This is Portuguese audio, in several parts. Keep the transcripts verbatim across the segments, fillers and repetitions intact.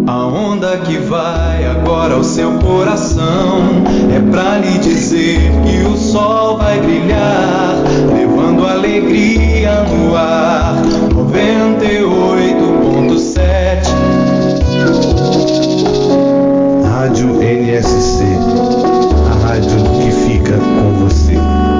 A onda que vai agora ao seu coração é pra lhe dizer que o sol vai brilhar, levando alegria no ar. noventa e oito ponto sete Rádio N S C, a rádio que fica com você.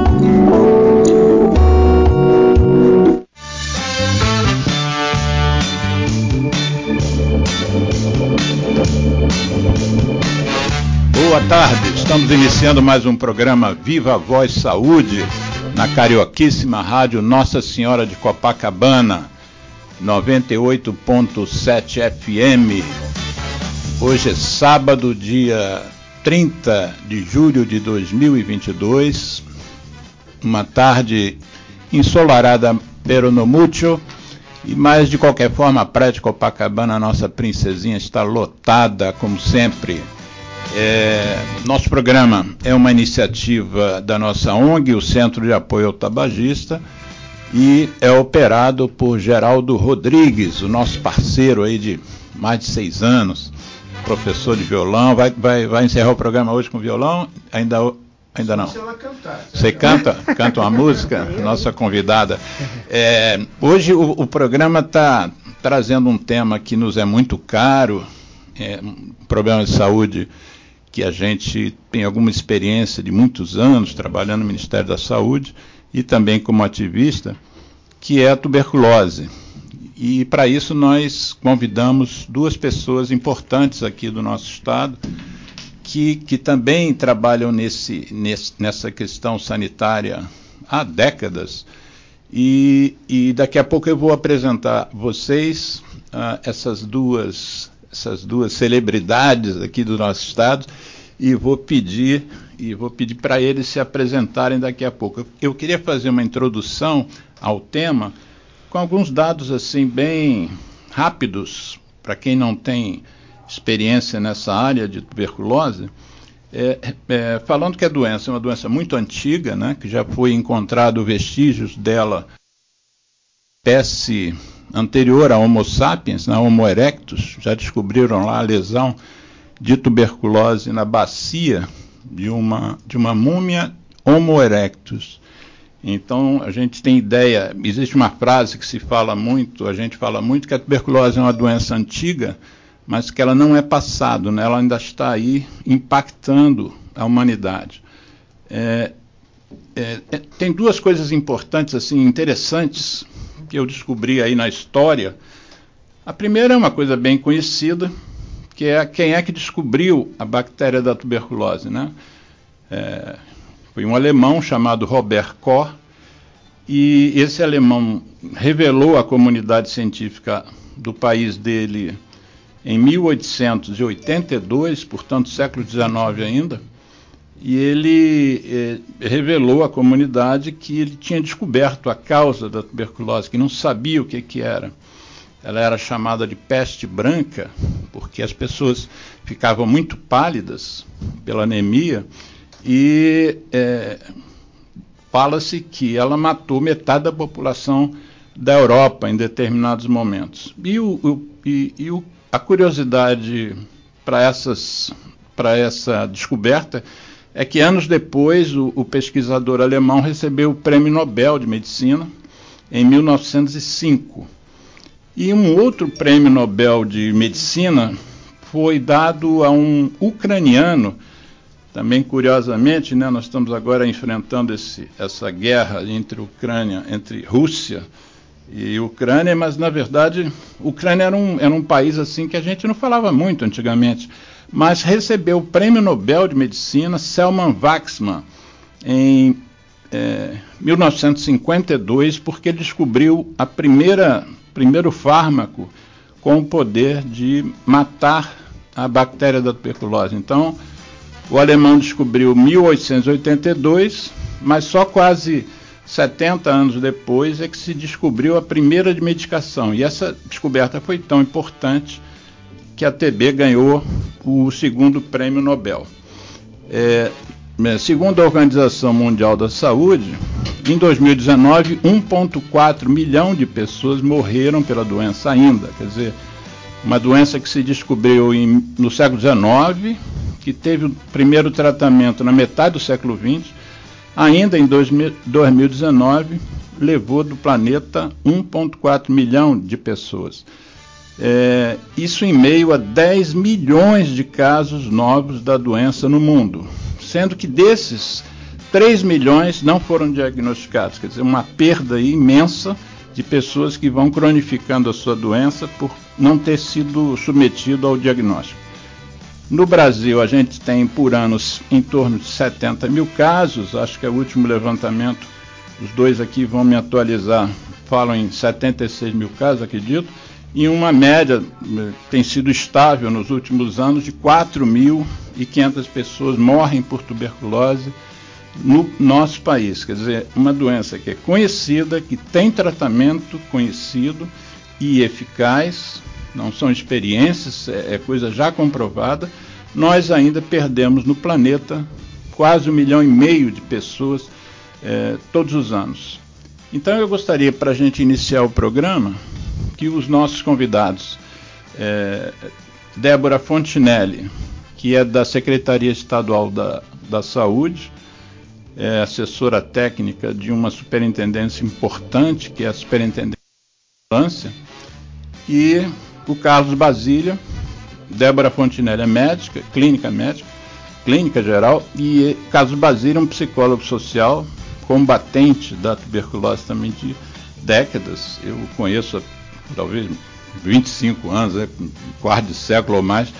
Boa tarde, estamos iniciando mais um programa Viva Voz Saúde, na carioquíssima rádio Nossa Senhora de Copacabana, noventa e oito ponto sete F M. Hoje é sábado, dia trinta de julho de dois mil e vinte e dois, uma tarde ensolarada pero no mucho, e mas de qualquer forma a praia de Copacabana, a nossa princesinha, está lotada como sempre. É, nosso programa é uma iniciativa da nossa O N G, o Centro de Apoio ao Tabagista, e é operado por Geraldo Rodrigues, o nosso parceiro aí de mais de seis anos, professor de violão. Vai, vai, vai encerrar o programa hoje com violão? Ainda, ainda não. Se ela cantar, se Você canta? Canta uma música? Nossa convidada. É, hoje o, o programa está trazendo um tema que nos é muito caro, é, um problema de saúde que a gente tem alguma experiência de muitos anos trabalhando no Ministério da Saúde e também como ativista, que é a tuberculose. E para isso nós convidamos duas pessoas importantes aqui do nosso estado, que, que também trabalham nesse, nesse, nessa questão sanitária há décadas. E, e daqui a pouco eu vou apresentar vocês uh, essas duas essas duas celebridades aqui do nosso estado, e vou pedir e vou pedir para eles se apresentarem daqui a pouco. Eu, eu queria fazer uma introdução ao tema com alguns dados assim bem rápidos para quem não tem experiência nessa área de tuberculose, é, é, falando que a doença é uma doença muito antiga, né, que já foi encontrado vestígios dela, espécie anterior a Homo sapiens, na Homo erectus, já descobriram lá a lesão de tuberculose na bacia de uma, de uma múmia Homo erectus. Então, a gente tem ideia, existe uma frase que se fala muito, a gente fala muito, que a tuberculose é uma doença antiga, mas que ela não é passado, né? Ela ainda está aí impactando a humanidade. É, é, é, tem duas coisas importantes, assim, interessantes, que eu descobri aí na história. A primeira é uma coisa bem conhecida, que é quem é que descobriu a bactéria da tuberculose, né? É, foi um alemão chamado Robert Koch, e esse alemão revelou à comunidade científica do país dele em mil oitocentos e oitenta e dois, portanto século dezenove ainda, e ele eh, revelou à comunidade que ele tinha descoberto a causa da tuberculose, que não sabia o que, que era. Ela era chamada de peste branca, porque as pessoas ficavam muito pálidas pela anemia, e eh, fala-se que ela matou metade da população da Europa em determinados momentos. E, o, o, e, e o, a curiosidade para essas, para essa descoberta é que anos depois o, o pesquisador alemão recebeu o Prêmio Nobel de Medicina em mil novecentos e cinco. E um outro Prêmio Nobel de Medicina foi dado a um ucraniano, também curiosamente, né, nós estamos agora enfrentando esse, essa guerra entre Ucrânia, entre Rússia e Ucrânia, mas na verdade Ucrânia era um, era um país assim que a gente não falava muito antigamente, mas recebeu o Prêmio Nobel de Medicina Selman Waksman em é, mil novecentos e cinquenta e dois, porque ele descobriu a primeira primeiro fármaco com o poder de matar a bactéria da tuberculose. Então, o alemão descobriu em mil oitocentos e oitenta e dois, mas só quase setenta anos depois é que se descobriu a primeira de medicação. E essa descoberta foi tão importante que a T B ganhou o segundo prêmio Nobel. É, segundo a Organização Mundial da Saúde, em dois mil e dezenove, um vírgula quatro milhão de pessoas morreram pela doença ainda. Quer dizer, uma doença que se descobriu em, no século dezenove, que teve o primeiro tratamento na metade do século vinte, ainda em dois mil e dezenove, levou do planeta um vírgula quatro milhão de pessoas. É, isso em meio a dez milhões de casos novos da doença no mundo, sendo que desses, três milhões não foram diagnosticados, quer dizer, uma perda imensa de pessoas que vão cronificando a sua doença por não ter sido submetido ao diagnóstico. No Brasil, a gente tem por ano em torno de setenta mil casos, acho que é o último levantamento, os dois aqui vão me atualizar, falam em setenta e seis mil casos, acredito, e uma média tem sido estável nos últimos anos de quatro mil e quinhentas pessoas morrem por tuberculose no nosso país. Quer dizer, uma doença que é conhecida, que tem tratamento conhecido e eficaz, não são experiências, é, é coisa já comprovada. Nós ainda perdemos no planeta quase um milhão e meio de pessoas é, todos os anos. Então eu gostaria, para a gente iniciar o programa, que os nossos convidados, é, Débora Fontinelli, que é da Secretaria Estadual da, da Saúde, é assessora técnica de uma superintendência importante, que é a Superintendência de Ambulância, e o Carlos Basília. Débora Fontinelli é médica, clínica médica, clínica geral, e Carlos Basília é um psicólogo social, combatente da tuberculose também de décadas. Eu conheço há talvez vinte e cinco anos, né, um quarto de século ou mais,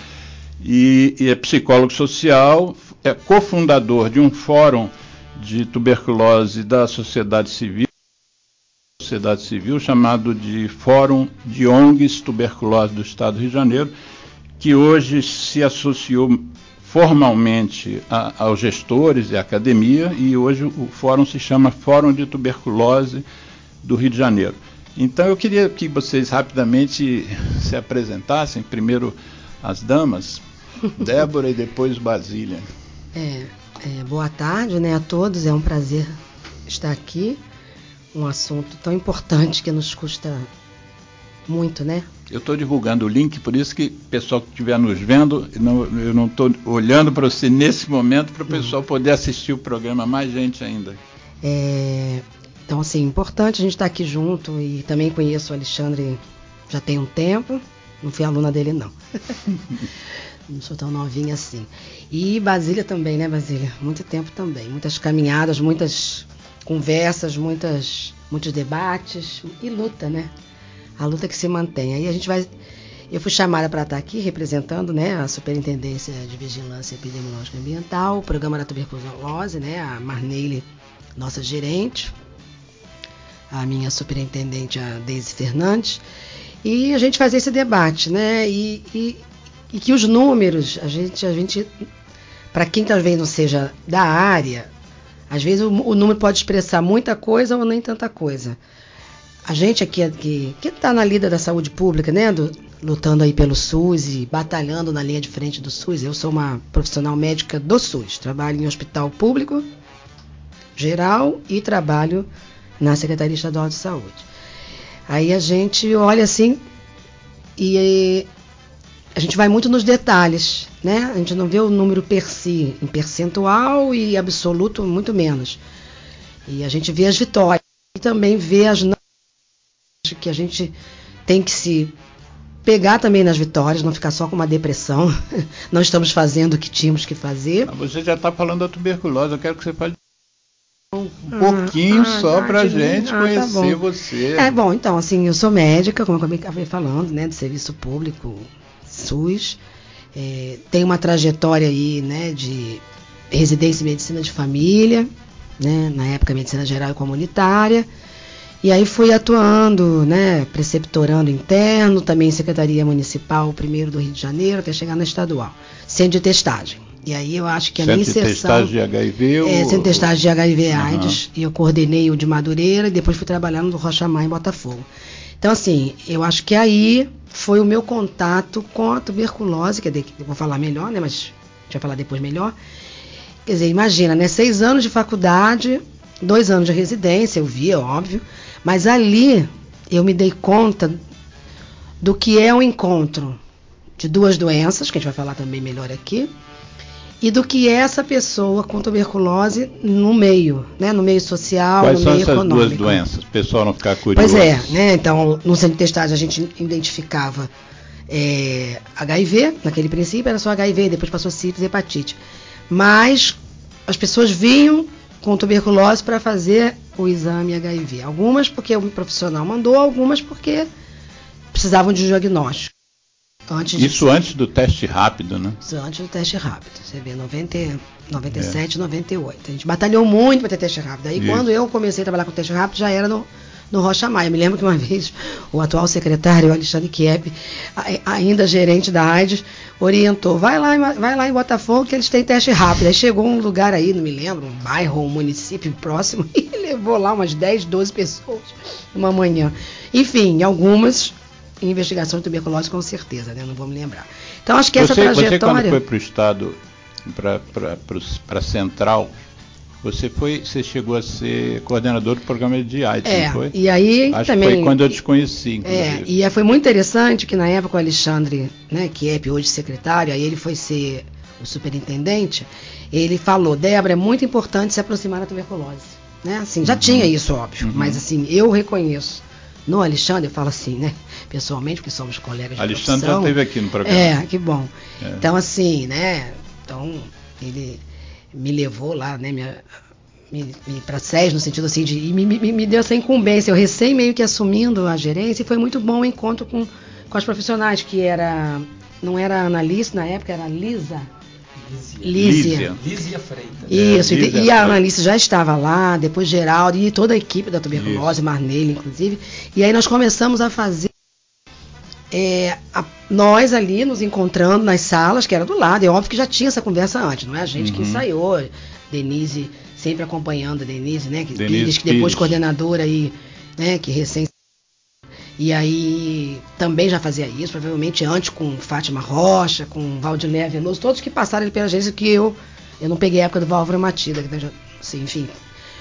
e, e é psicólogo social, é cofundador de um fórum de tuberculose da sociedade civil, sociedade civil chamado de Fórum de O N Gs Tuberculose do Estado do Rio de Janeiro, que hoje se associou formalmente a, aos gestores e à academia, e hoje o fórum se chama Fórum de Tuberculose do Rio de Janeiro. Então eu queria que vocês rapidamente se apresentassem, primeiro as damas, Débora e depois Basília. É, é, boa tarde, né, a todos, é um prazer estar aqui, um assunto tão importante que nos custa muito, né? Eu estou divulgando o link, por isso que o pessoal que estiver nos vendo, não, eu não estou olhando para você nesse momento, para o pessoal poder assistir o programa, mais gente ainda. É, então, assim, importante a gente estar aqui junto, e também conheço o Alexandre já tem um tempo, não fui aluna dele, não. Não sou tão novinha assim. E Basília também, né, Basília? Muito tempo também, muitas caminhadas, muitas conversas, muitas, muitos debates e luta, né? A luta que se mantém. Aí a gente vai... Eu fui chamada para estar aqui representando, né, a Superintendência de Vigilância Epidemiológica e Ambiental, o Programa da Tuberculose, né, a Marneile, nossa gerente, a minha superintendente, a Deise Fernandes, e a gente fazer esse debate, né, e, e, e que os números, a gente, a gente para quem talvez não seja da área, às vezes o, o número pode expressar muita coisa ou nem tanta coisa. A gente aqui que está na lida da saúde pública, né, do, lutando aí pelo SUS e batalhando na linha de frente do SUS, eu sou uma profissional médica do SUS, trabalho em hospital público, geral, e trabalho na Secretaria Estadual de Saúde. Aí a gente olha assim e a gente vai muito nos detalhes, né? A gente não vê o número per si, em percentual e absoluto, muito menos. E a gente vê as vitórias e também vê as não, que a gente tem que se pegar também nas vitórias, não ficar só com uma depressão. Não estamos fazendo o que tínhamos que fazer. Você já está falando da tuberculose, eu quero que você fale um ah, pouquinho ah, só para a gente ah, conhecer tá você. É bom, então, assim, eu sou médica, como eu acabei falando, né, do serviço público, SUS. É, tenho uma trajetória aí, né, de residência em medicina de família, né, na época medicina geral e comunitária. E aí fui atuando, né, preceptorando interno, também em Secretaria Municipal, primeiro do Rio de Janeiro, até chegar na estadual, centro de testagem. E aí eu acho que a minha inserção... Centro de testagem de H I V? É, ou... centro de testagem de H I V AIDS, uhum. E eu coordenei o de Madureira, e depois fui trabalhar no Rocha Mar, em Botafogo. Então, assim, eu acho que aí foi o meu contato com a tuberculose, que eu vou falar melhor, né, mas a gente vai falar depois melhor. Quer dizer, imagina, né, seis anos de faculdade, dois anos de residência, eu vi, é óbvio, mas ali eu me dei conta do que é o encontro de duas doenças, que a gente vai falar também melhor aqui, e do que é essa pessoa com tuberculose no meio, né, no meio social, Quais no são meio essas econômico. duas doenças? O pessoal não ficar curioso. Pois é, né, então no centro de testagem a gente identificava é, H I V, naquele princípio era só H I V, depois passou sífilis e hepatite. Mas as pessoas vinham com tuberculose para fazer o exame H I V. Algumas porque o profissional mandou, algumas porque precisavam de diagnóstico. Antes Isso de... antes do teste rápido, né? Isso antes do teste rápido. Você vê, noventa, noventa e sete, é. noventa e oito. A gente batalhou muito para ter teste rápido. Aí, Isso. quando eu comecei a trabalhar com teste rápido, já era no, no Rocha Maia. Me lembro que uma vez o atual secretário, Alexandre Kiepe, ainda gerente da AIDS, orientou, vai lá, vai lá em Botafogo que eles têm teste rápido. Aí chegou um lugar aí, não me lembro, um bairro, um município próximo, e levou lá umas dez, doze pessoas uma manhã. Enfim, algumas... investigação de tuberculose com certeza, né? Não vou me lembrar. Então acho que você, essa trajetória... Você quando foi para o estado, para a central, você foi, você chegou a ser coordenador do programa de AIDS, é, não foi? E aí acho também... que foi quando eu te conheci, inclusive. É, e foi muito interessante que na época o Alexandre, né, que é hoje secretário, aí ele foi ser o superintendente, ele falou, Débora, é muito importante se aproximar da tuberculose. Né? Assim, já uhum. tinha isso, óbvio, uhum. mas assim, eu reconheço. No Alexandre, eu falo assim, né? Pessoalmente, porque somos colegas de Alexandre profissão. já esteve aqui no programa. É, que bom. É. Então, assim, né? Então, ele me levou lá, né? Minha, me, me, para S E S, no sentido assim, de me, me, me deu essa incumbência. Eu recém meio que assumindo a gerência, e foi muito bom o encontro com, com as profissionais, que era, não era analista na época, era Lisa. Lísia. Lísia Freitas. Isso, é, e, Lísia e a analista já estava lá, depois Geraldo e toda a equipe da tuberculose, Isso. Marnele, inclusive. E aí nós começamos a fazer, é, a, nós ali nos encontrando nas salas, que era do lado, é óbvio que já tinha essa conversa antes, não é a gente uhum. que ensaiou, Denise sempre acompanhando a Denise, né, que, Denise, que depois coordenadora aí, né, que recém... E aí também já fazia isso, provavelmente antes com Fátima Rocha, com Valdilé Veloso, todos que passaram ali pela agência, que eu, eu não peguei a época do Válvula Matida, assim, enfim.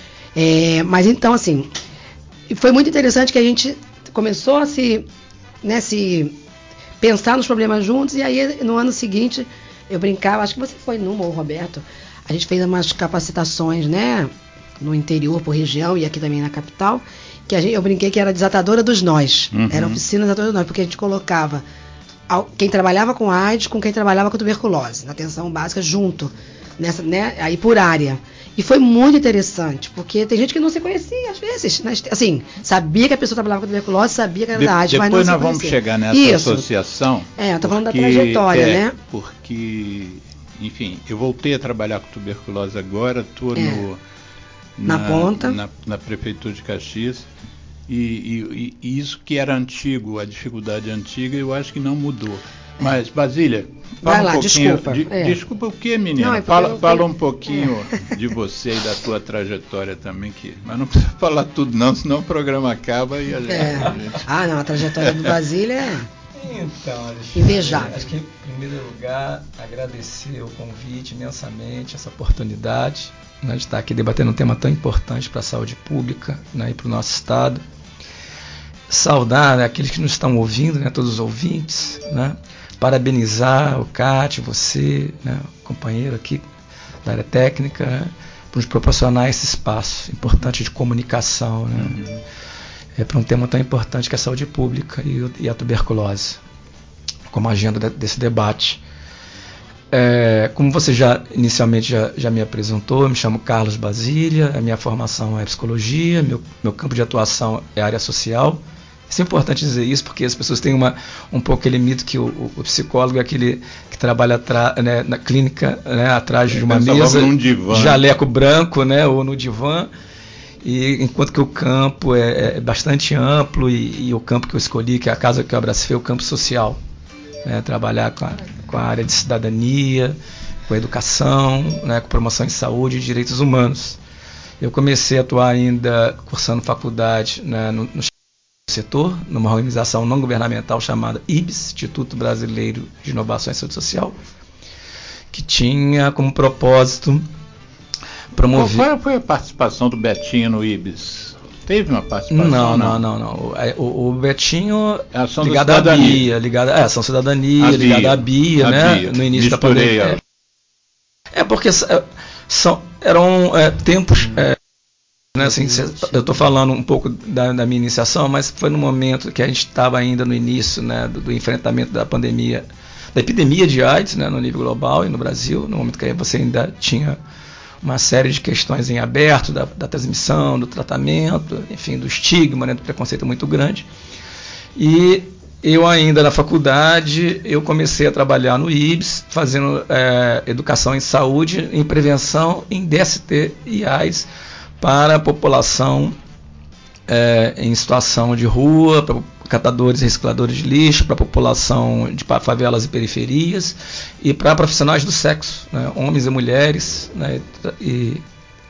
É, mas então, assim, foi muito interessante que a gente começou a se, né, se pensar nos problemas juntos, e aí no ano seguinte eu brincava, acho que você foi numa, ou Roberto, a gente fez umas capacitações, né, no interior, por região, e aqui também na capital, que a gente, eu brinquei que era desatadora dos nós, uhum. era oficina desatadora dos nós, porque a gente colocava quem trabalhava com AIDS com quem trabalhava com tuberculose, na atenção básica junto, nessa, né, aí por área. E foi muito interessante, porque tem gente que não se conhecia, às vezes, né, assim, sabia que a pessoa trabalhava com tuberculose, sabia que era De, da AIDS, mas não se conhecia. Depois nós vamos chegar nessa Isso. associação. É, eu tô falando porque, da trajetória, é, né? Porque, enfim, eu voltei a trabalhar com tuberculose agora, estou é. no... Na, na ponta. Na, na Prefeitura de Caxias. E, e, e isso que era antigo, a dificuldade antiga, eu acho que não mudou. Mas, Basília, fala Vai lá, um pouquinho. Desculpa. De, é. Desculpa o quê, menina? Não, é fala eu... fala um pouquinho é. de você e da tua trajetória também, que, mas não precisa falar tudo não, senão o programa acaba e a gente... É. A gente... Ah, não, a trajetória do Basília é... Então, Alexandre, invejável. Acho que, em primeiro lugar, agradecer o convite imensamente, essa oportunidade, né, de estar aqui debatendo um tema tão importante para a saúde pública, né, e para o nosso Estado. Saudar, né, aqueles que nos estão ouvindo, né, todos os ouvintes, né, parabenizar o Cátia, você, né, companheiro aqui da área técnica, né, por nos proporcionar esse espaço importante de comunicação, né, uhum. é, para um tema tão importante que é a saúde pública e, e a tuberculose, como agenda de, desse debate. É, como você já inicialmente já, já me apresentou, eu me chamo Carlos Basília, a minha formação é psicologia, meu, meu campo de atuação é área social. Isso é importante dizer isso, porque as pessoas têm uma, um pouco aquele mito que o, o, o psicólogo é aquele que trabalha atra, né, na clínica, né, atrás de uma mesa, jaleco branco, né, ou no divã, e, enquanto que o campo é, é bastante amplo, e, e o campo que eu escolhi, que é a casa que eu abracei, é o campo social. Né, trabalhar com a, com a área de cidadania, com a educação, né, com promoção em saúde e direitos humanos. Eu comecei a atuar ainda cursando faculdade, né, no, no setor, numa organização não governamental chamada I B S, Instituto Brasileiro de Inovação em Saúde Social, que tinha como propósito promover... Qual foi a participação do Betinho no I B S? teve uma participação? Não, não, não, não. não. O, o Betinho é ação ligado à Bia, ligado, é, ação cidadania, ligado à Bia, a né? Bia. No início Misturei da pandemia. É, é porque são, eram é, tempos. É, né, assim, eu estou falando um pouco da, da minha iniciação, mas foi no momento que a gente estava ainda no início, né, do, do enfrentamento da pandemia, da epidemia de AIDS, né, no nível global e no Brasil, no momento que você ainda tinha uma série de questões em aberto da, da transmissão, do tratamento, enfim, do estigma, né, do preconceito muito grande. E eu ainda na faculdade, eu comecei a trabalhar no I B S, fazendo é, educação em saúde, em prevenção, em D S T e AIDS, para a população é, em situação de rua, para catadores e recicladores de lixo, para a população de favelas e periferias e para profissionais do sexo, né, homens e mulheres, né, e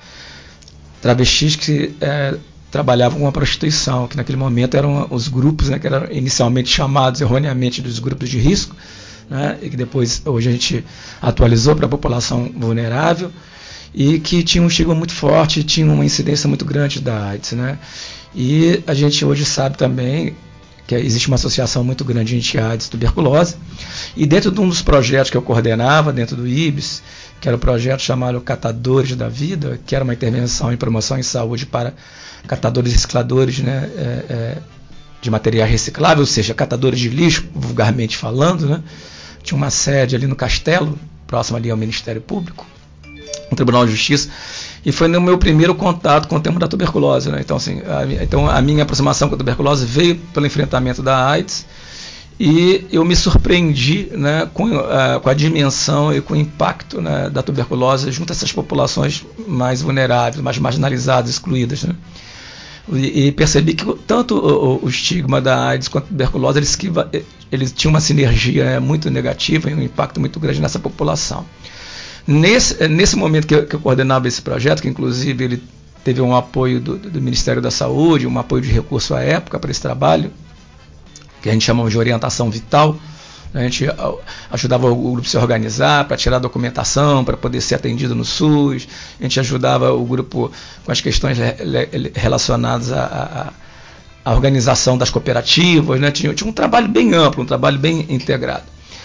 travestis que é, trabalhavam com a prostituição, que naquele momento eram os grupos, né, que eram inicialmente chamados erroneamente dos grupos de risco, né, e que depois hoje a gente atualizou para a população vulnerável, e que tinha um estigma muito forte, tinha uma incidência muito grande da AIDS, né? E a gente hoje sabe também que existe uma associação muito grande entre AIDS e tuberculose, e dentro de um dos projetos que eu coordenava, dentro do I B S, que era o projeto chamado Catadores da Vida, que era uma intervenção em promoção em saúde para catadores e recicladores, né, é, é, de material reciclável, ou seja, catadores de lixo, vulgarmente falando, né? Tinha uma sede ali no Castelo, próximo ali ao Ministério Público, no Tribunal de Justiça, e foi no meu primeiro contato com o tema da tuberculose, né? Então, assim, a, então, a minha aproximação com a tuberculose veio pelo enfrentamento da AIDS, e eu me surpreendi, né, com, uh, com a dimensão e com o impacto, né, da tuberculose junto a essas populações mais vulneráveis, mais marginalizadas, excluídas, né? E, e percebi que tanto o, o estigma da AIDS quanto a tuberculose, eles, eles tinham uma sinergia, né, muito negativa e um impacto muito grande nessa população. Nesse, nesse momento que eu, que eu coordenava esse projeto, que inclusive ele teve um apoio do, do Ministério da Saúde, um apoio de recurso à época para esse trabalho, que a gente chamava de orientação vital, a gente ajudava o grupo a se organizar para tirar documentação, para poder ser atendido no SUS, a gente ajudava o grupo com as questões relacionadas à, à organização das cooperativas, né? tinha, tinha um trabalho bem amplo, um trabalho bem integrado.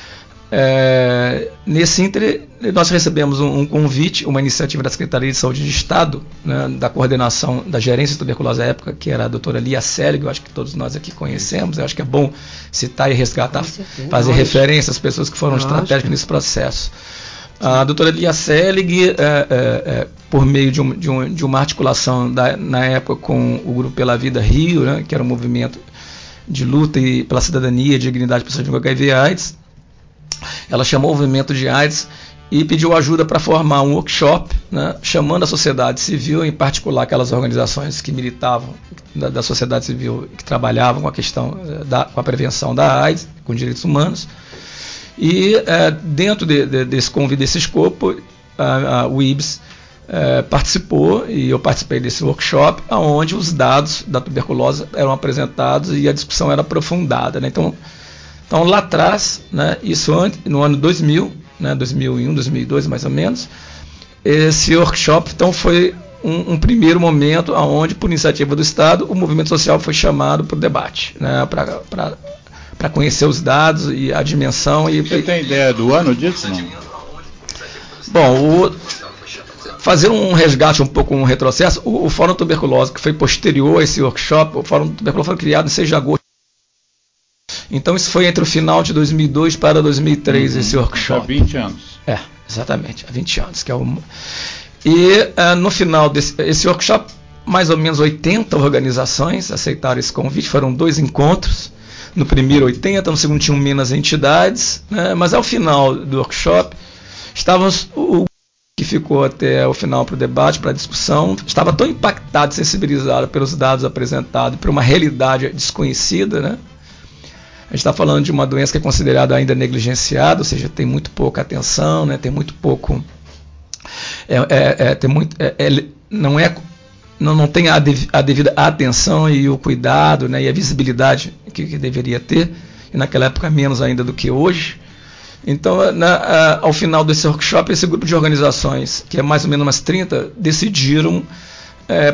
É, nesse inter, nós recebemos um, um convite, uma iniciativa da Secretaria de Saúde de Estado, né, da coordenação da gerência de tuberculose à época, que era a doutora Lia Selig, eu acho que todos nós aqui conhecemos, eu acho que é bom citar e resgatar, fazer nós. referência às pessoas que foram nós. estratégicas nesse processo. A doutora Lia Selig, é, é, é, por meio de, um, de, um, de uma articulação da, na época com o Grupo Pela Vida Rio, né, que era um movimento de luta e pela cidadania e dignidade de pessoas com H I V e AIDS, ela chamou o movimento de AIDS e pediu ajuda para formar um workshop, né, chamando a sociedade civil, em particular aquelas organizações que militavam da, da sociedade civil, que trabalhavam com a questão da com a prevenção da AIDS, com direitos humanos. E é, dentro de, de, desse convite, desse escopo, a, a, o I B S é, participou, e eu participei desse workshop, onde os dados da tuberculose eram apresentados e a discussão era aprofundada, né? Então, Então, lá atrás, né, isso antes, no ano dois mil, né, dois mil e um, dois mil e dois mais ou menos, esse workshop então, foi um, um primeiro momento onde, por iniciativa do Estado, o movimento social foi chamado para o debate, né, para conhecer os dados e a dimensão. E, Você tem ideia do ano disso? Não? Bom, o, fazer um resgate, um pouco um retrocesso, o, o Fórum Tuberculose, que foi posterior a esse workshop, o Fórum Tuberculose foi criado em seis de agosto. Então isso foi entre o final de dois mil e dois para dois mil e três, uhum, esse workshop. Há vinte anos. É, exatamente, há vinte anos. Que é o... E uh, no final desse esse workshop, mais ou menos oitenta organizações aceitaram esse convite, foram dois encontros. No primeiro oitenta, no segundo tinham menos entidades, né? Mas ao final do workshop, estávamos, o que ficou até o final para o debate, para a discussão, estava tão impactado, sensibilizado pelos dados apresentados, por uma realidade desconhecida, né? A gente está falando de uma doença que é considerada ainda negligenciada, ou seja, tem muito pouca atenção, né, tem muito pouco. É, é, é, tem muito, é, é, não, é, não, não tem a, dev, a devida atenção e o cuidado, né, e a visibilidade que, que deveria ter, e naquela época menos ainda do que hoje. Então, na, a, ao final desse workshop, esse grupo de organizações, que é mais ou menos umas trinta, decidiram. É,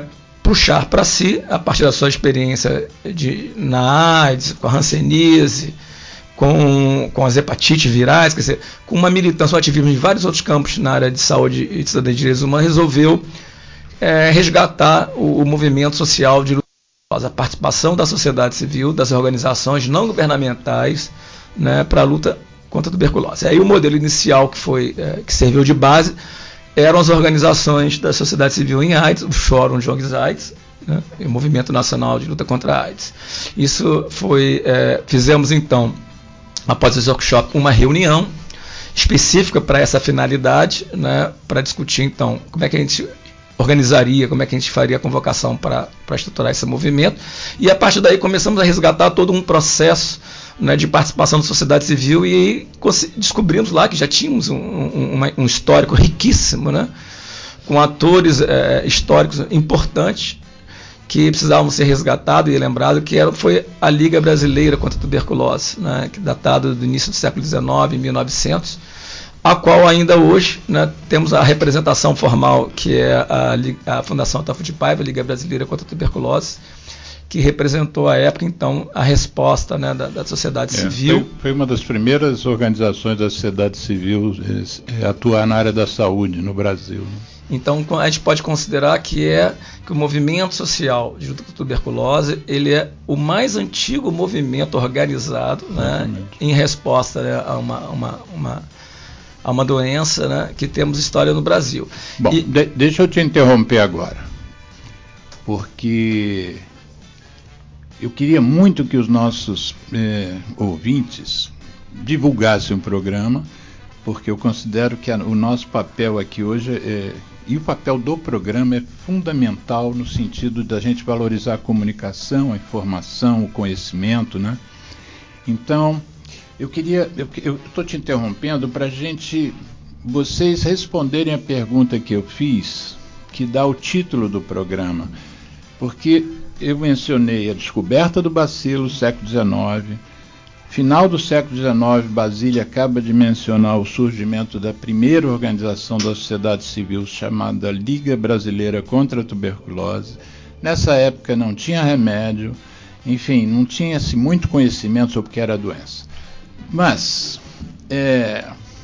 puxar para si, a partir da sua experiência de, na AIDS, com a hanseníase, com, com as hepatites virais, quer dizer, com uma militância, um ativismo em vários outros campos na área de saúde e de cidadania de direitos humanos, resolveu é, resgatar o, o movimento social de luta, a participação da sociedade civil, das organizações não governamentais, né, para a luta contra a tuberculose. Aí o modelo inicial que, foi, é, que serviu de base eram as organizações da sociedade civil em AIDS, o Fórum de O N Gs AIDS, né, e o Movimento Nacional de Luta contra a AIDS. Isso foi, é, fizemos então, após esse workshop, uma reunião específica para essa finalidade, né, para discutir então como é que a gente organizaria, como é que a gente faria a convocação para estruturar esse movimento, e a partir daí começamos a resgatar todo um processo, né, de participação da sociedade civil, e descobrimos lá que já tínhamos um, um, um histórico riquíssimo, né, com atores é, históricos importantes que precisavam ser resgatados e lembrados, que era, foi a Liga Brasileira contra a Tuberculose, né, que datado do início do século dezenove, em mil e novecentos, a qual ainda hoje, né, temos a representação formal, que é a, a Fundação Ataulfo de Paiva, Liga Brasileira contra a Tuberculose, que representou à época, então, a resposta, né, da, da sociedade é, civil. Foi, foi uma das primeiras organizações da sociedade civil é, a atuar na área da saúde no Brasil. Né? Então, a gente pode considerar que, é, que o movimento social de luta contra a tuberculose, ele é o mais antigo movimento organizado, né, em resposta, né, a uma... uma, uma a uma doença, né, que temos história no Brasil. Bom, e, de, deixa eu te interromper agora, porque eu queria muito que os nossos eh, ouvintes divulgassem o programa, porque eu considero que a, o nosso papel aqui hoje, é, e o papel do programa é fundamental no sentido da gente valorizar a comunicação, a informação, o conhecimento, né? Então, eu queria, eu estou te interrompendo para a gente, vocês responderem a pergunta que eu fiz, que dá o título do programa, porque eu mencionei a descoberta do bacilo, século dezenove, final do século dezenove, Basília acaba de mencionar o surgimento da primeira organização da sociedade civil chamada Liga Brasileira contra a Tuberculose. Nessa época não tinha remédio, enfim, não tinha-se muito conhecimento sobre o que era a doença. Mas, é,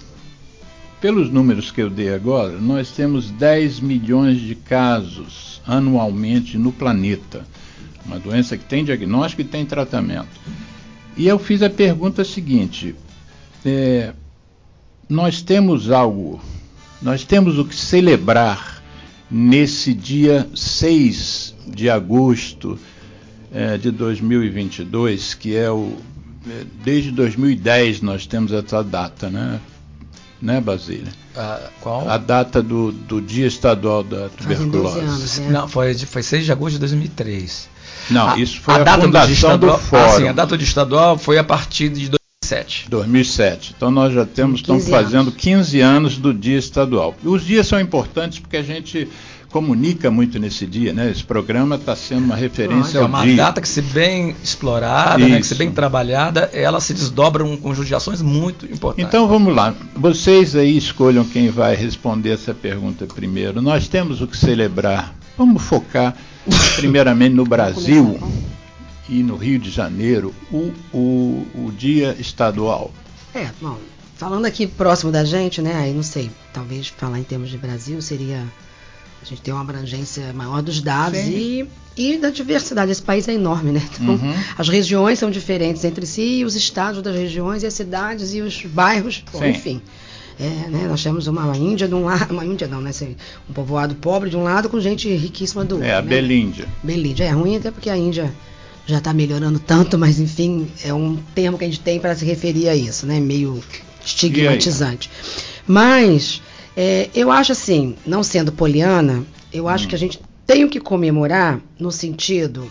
pelos números que eu dei agora, nós temos dez milhões de casos anualmente no planeta. Uma doença que tem diagnóstico e tem tratamento. E eu fiz a pergunta seguinte, é, nós temos algo, nós temos o que celebrar nesse dia seis de agosto é, de dois mil e vinte e dois, que é o... Desde dois mil e dez nós temos essa data, né, né Basília? Uh, qual? A data do, do Dia Estadual da Tuberculose. Fazem doze anos, né? Não, foi, foi seis de agosto de dois mil e três. Não, a, isso foi a, a data fundação do, estadual, do Fórum. Ah, sim, a data do Dia Estadual foi a partir de dois mil e sete. dois mil e sete. Então nós já temos, estamos fazendo quinze anos do Dia Estadual. Os dias são importantes porque a gente comunica muito nesse dia, né? Esse programa está sendo uma referência ah, ao dia. É uma data que, se bem explorada, né, que se bem trabalhada, ela se desdobra um conjunto de ações muito importantes. Então vamos lá, vocês aí escolham quem vai responder essa pergunta primeiro. Nós temos o que celebrar. Vamos focar primeiramente no Brasil e no Rio de Janeiro, o, o, o Dia Estadual. É, bom, falando aqui próximo da gente, né, aí não sei, talvez falar em termos de Brasil seria... A gente tem uma abrangência maior dos dados e, e da diversidade. Esse país é enorme, né? Então, uhum. As regiões são diferentes entre si, e os estados das regiões, e as cidades e os bairros, bom, enfim. É, né? Nós temos uma Índia de um lado, uma Índia não, né? Um povoado pobre de um lado com gente riquíssima do outro. É, a né? Belíndia. Belíndia, é ruim até porque a Índia já está melhorando tanto, mas enfim, é um termo que a gente tem para se referir a isso, né? Meio estigmatizante. Mas... É, eu acho assim, não sendo poliana, eu acho hum. que a gente tem que comemorar no sentido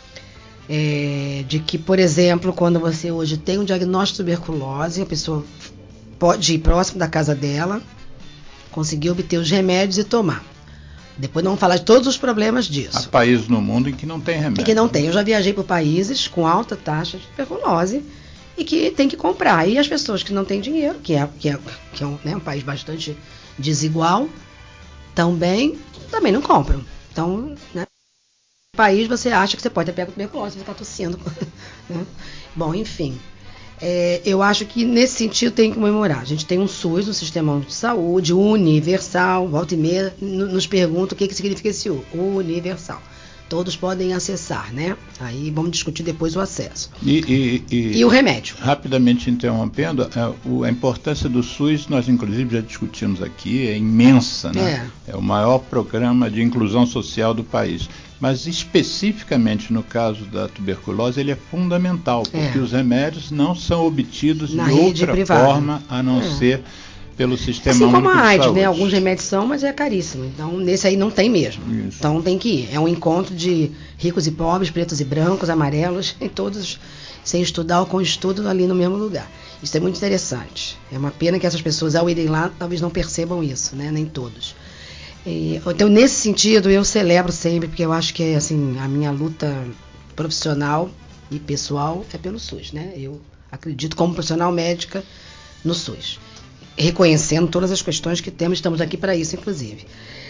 é, de que, por exemplo, quando você hoje tem um diagnóstico de tuberculose, a pessoa pode ir próximo da casa dela, conseguir obter os remédios e tomar. Depois não vamos falar de todos os problemas disso. Há países no mundo em que não tem remédio. Em que não tem. Eu já viajei por países com alta taxa de tuberculose e que tem que comprar. E as pessoas que não têm dinheiro, que é, que é, que é um, né, um país bastante desigual, também, também não compram. Então, né, país você acha que você pode ter pego tuberculose, você está tossindo. Né? Bom, enfim. É, eu acho que nesse sentido tem que comemorar. A gente tem um SUS, um Sistema Único de Saúde, universal. Volta e meia nos pergunta o que, que significa esse U, universal. Todos podem acessar, né? Aí vamos discutir depois o acesso. E, e, e, e o remédio. Rapidamente interrompendo, a, a importância do SUS, nós inclusive já discutimos aqui, é imensa, né? É, é o maior programa de inclusão social do país. Mas especificamente no caso da tuberculose, ele é fundamental, porque é. os remédios não são obtidos Na de outra privada. forma a não é. ser pelo Sistema assim Único como a de AIDS, Saúde. Né? Alguns remédios são, mas é caríssimo. Então, nesse aí não tem mesmo. Isso. Então, tem que ir. É um encontro de ricos e pobres, pretos e brancos, amarelos, e todos sem estudar ou com estudo ali no mesmo lugar. Isso é muito interessante. É uma pena que essas pessoas, ao irem lá, talvez não percebam isso, né? Nem todos. E, então, nesse sentido, eu celebro sempre, porque eu acho que assim, a minha luta profissional e pessoal é pelo SUS, né? Eu acredito como profissional médica no SUS. Reconhecendo todas as questões que temos, estamos aqui para isso, inclusive.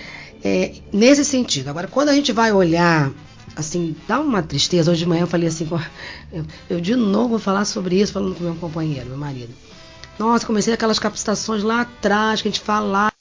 É, nesse sentido, agora, quando a gente vai olhar, assim, dá uma tristeza. Hoje de manhã eu falei assim, eu, eu de novo vou falar sobre isso, falando com meu companheiro, meu marido. Nossa, comecei aquelas capacitações lá atrás, que a gente fala lá,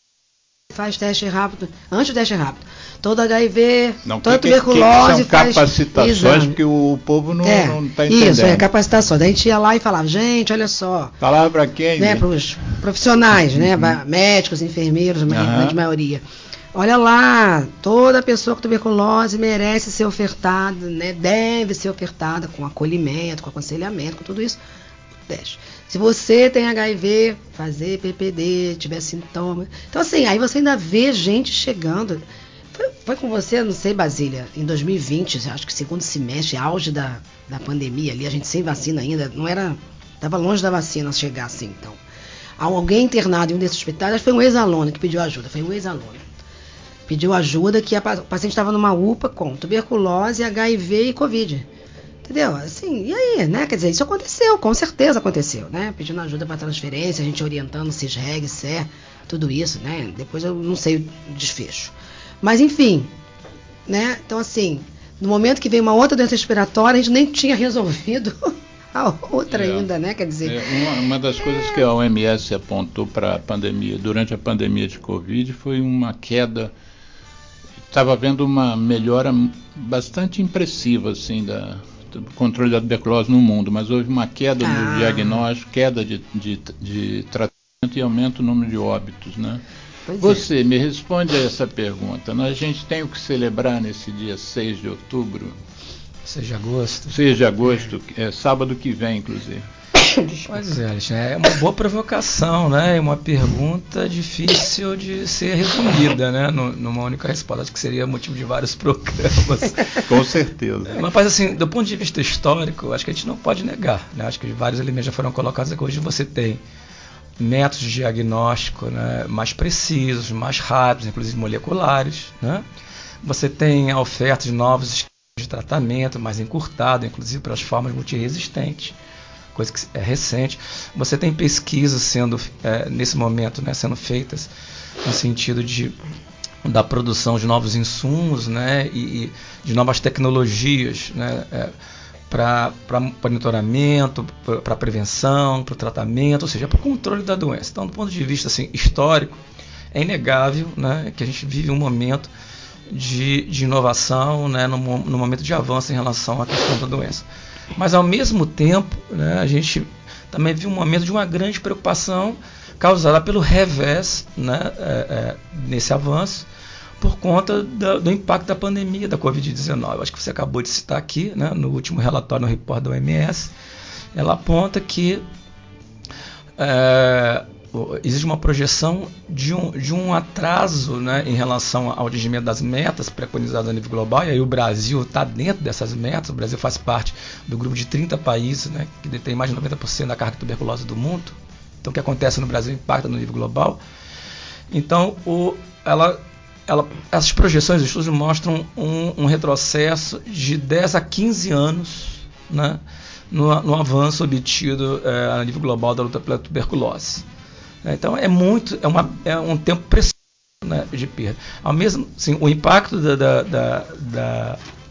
faz teste rápido, antes do teste rápido. Todo H I V, não, toda que, tuberculose, que, que são capacitações exame. Porque o povo não é, está entendendo. Isso, é capacitações. Daí a gente ia lá e falava, gente, olha só. Falava para quem? Né, para os profissionais, uhum. né, médicos, enfermeiros, na uhum. grande maioria. Olha lá, toda pessoa com tuberculose merece ser ofertada, né, deve ser ofertada com acolhimento, com aconselhamento, com tudo isso. Teste. Se você tem H I V, fazer P P D, tiver sintomas. Então, assim, aí você ainda vê gente chegando. Foi, foi com você, não sei, Basília, em dois mil e vinte, acho que segundo semestre, auge da, da pandemia ali, a gente sem vacina ainda, não era. Estava longe da vacina chegar assim, então. Alguém internado em um desses hospitais, acho que foi um ex-aluno que pediu ajuda, foi um ex-aluno. Pediu ajuda que a, o paciente estava numa U P A com tuberculose, H I V e Covid. Entendeu? Assim, e aí, né? Quer dizer, isso aconteceu, com certeza aconteceu, né? Pedindo ajuda para transferência, a gente orientando CISREG, C E R, tudo isso, né? Depois eu não sei o desfecho. Mas, enfim, né? Então, assim, no momento que veio uma outra doença respiratória, a gente nem tinha resolvido a outra é, ainda, né? Quer dizer... É, uma, uma das é... coisas que a O M S apontou para a pandemia, durante a pandemia de Covid, foi uma queda... Estava havendo uma melhora bastante impressiva, assim, da... controle da tuberculose no mundo, mas houve uma queda ah. no diagnóstico, queda de, de, de tratamento e aumento no número de óbitos, né? Pois Você é. me responde a essa pergunta. A gente tem o que celebrar nesse dia seis de outubro? seis de agosto. seis de agosto, é sábado que vem, inclusive. Pois é, Alexandre, é uma boa provocação, né? Uma pergunta difícil de ser resumida, né? Numa única resposta, acho que seria motivo de vários programas. Com certeza. Mas, assim, do ponto de vista histórico, acho que a gente não pode negar, né? Acho que vários elementos já foram colocados aqui. Hoje você tem métodos de diagnóstico, né, mais precisos, mais rápidos, inclusive moleculares, né? Você tem a oferta de novos esquemas de tratamento, mais encurtado, inclusive para as formas multiresistentes, coisa que é recente. Você tem pesquisas sendo, é, nesse momento, né, sendo feitas no sentido de, da produção de novos insumos, né, e, e de novas tecnologias, né, é, para monitoramento, para prevenção, para o tratamento, ou seja, para o controle da doença. Então, do ponto de vista assim, histórico, é inegável, né, que a gente vive um momento de, de inovação, né, no, no momento de avanço em relação à questão da doença. Mas, ao mesmo tempo, né, a gente também vive um momento de uma grande preocupação causada pelo revés, né, é, é, nesse avanço, por conta da, do impacto da pandemia da covid dezenove. Acho que você acabou de citar aqui, né, no último relatório, no report da O M S, ela aponta que é, existe uma projeção de um, de um atraso, né, em relação ao atingimento das metas preconizadas a nível global, e aí o Brasil está dentro dessas metas. O Brasil faz parte do grupo de trinta países, né, que detém mais de noventa por cento da carga de tuberculose do mundo. Então, o que acontece no Brasil impacta no nível global. Então, o, ela... Ela, essas projeções de estudos mostram um, um retrocesso de dez a quinze anos, né, no, no avanço obtido é, a nível global da luta pela tuberculose. Então é muito, é, uma, é um tempo precioso, né, de perda. Ao mesmo, assim, o impacto da, da, da, da,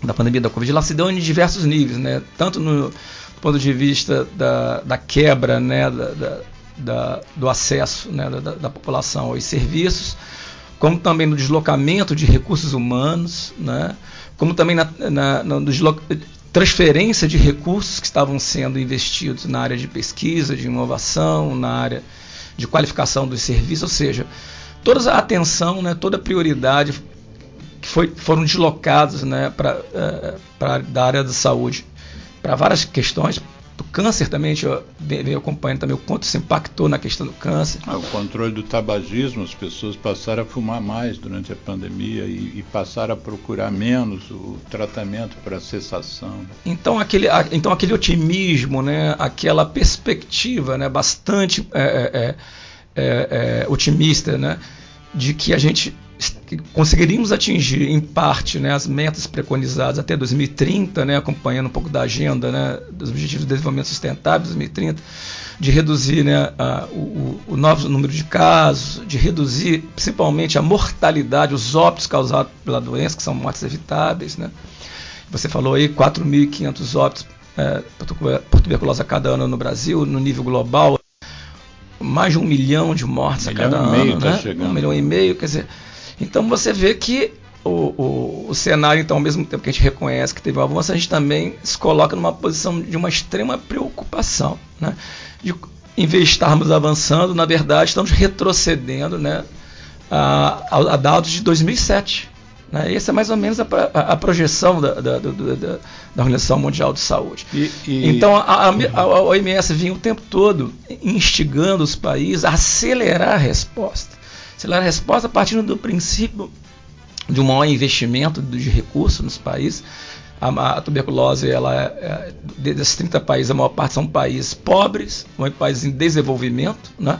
da pandemia da Covid, ela se deu em diversos níveis, né? Tanto no do ponto de vista da, da quebra, né? da, da, da, do acesso, né? da, da população aos serviços, como também no deslocamento de recursos humanos, né? Como também na, na, na desloc... transferência de recursos que estavam sendo investidos na área de pesquisa, de inovação, na área de qualificação dos serviços, ou seja, toda a atenção, né? Toda a prioridade que foi, foram deslocados, né, para uh, da área da saúde para várias questões. Do câncer também, a gente veio acompanhando também o quanto isso impactou na questão do câncer. Ah, o controle do tabagismo, as pessoas passaram a fumar mais durante a pandemia e, e passaram a procurar menos o tratamento para cessação. Então aquele, então aquele otimismo, né, aquela perspectiva, né, bastante é, é, é, é, otimista, né, de que a gente que conseguiríamos atingir em parte, né, as metas preconizadas até dois mil e trinta, né, acompanhando um pouco da agenda, né, dos Objetivos de Desenvolvimento Sustentável dois mil e trinta, de reduzir, né, a, o, o novo número de casos, de reduzir principalmente a mortalidade, os óbitos causados pela doença, que são mortes evitáveis, né. Você falou aí quatro mil e quinhentos óbitos é, por tuberculose a cada ano no Brasil, no nível global, mais de um milhão de mortes um a cada ano, tá, né? Chegando. Um milhão e meio, quer dizer. Então você vê que o, o, o cenário, então, ao mesmo tempo que a gente reconhece que teve um avanço, a gente também se coloca numa posição de uma extrema preocupação, né? De, em vez de estarmos avançando, na verdade, estamos retrocedendo, né, a, a, a dados de dois mil e sete. Né? Essa é mais ou menos a, a, a projeção da, da, da, da, da Organização Mundial de Saúde. E, e... Então a, a, a O M S vinha o tempo todo instigando os países a acelerar a resposta. Acelerar a resposta a partir do princípio de um maior investimento de recursos nos países. A, a tuberculose, ela é, desses trinta países, a maior parte são países pobres, ou países em desenvolvimento, né?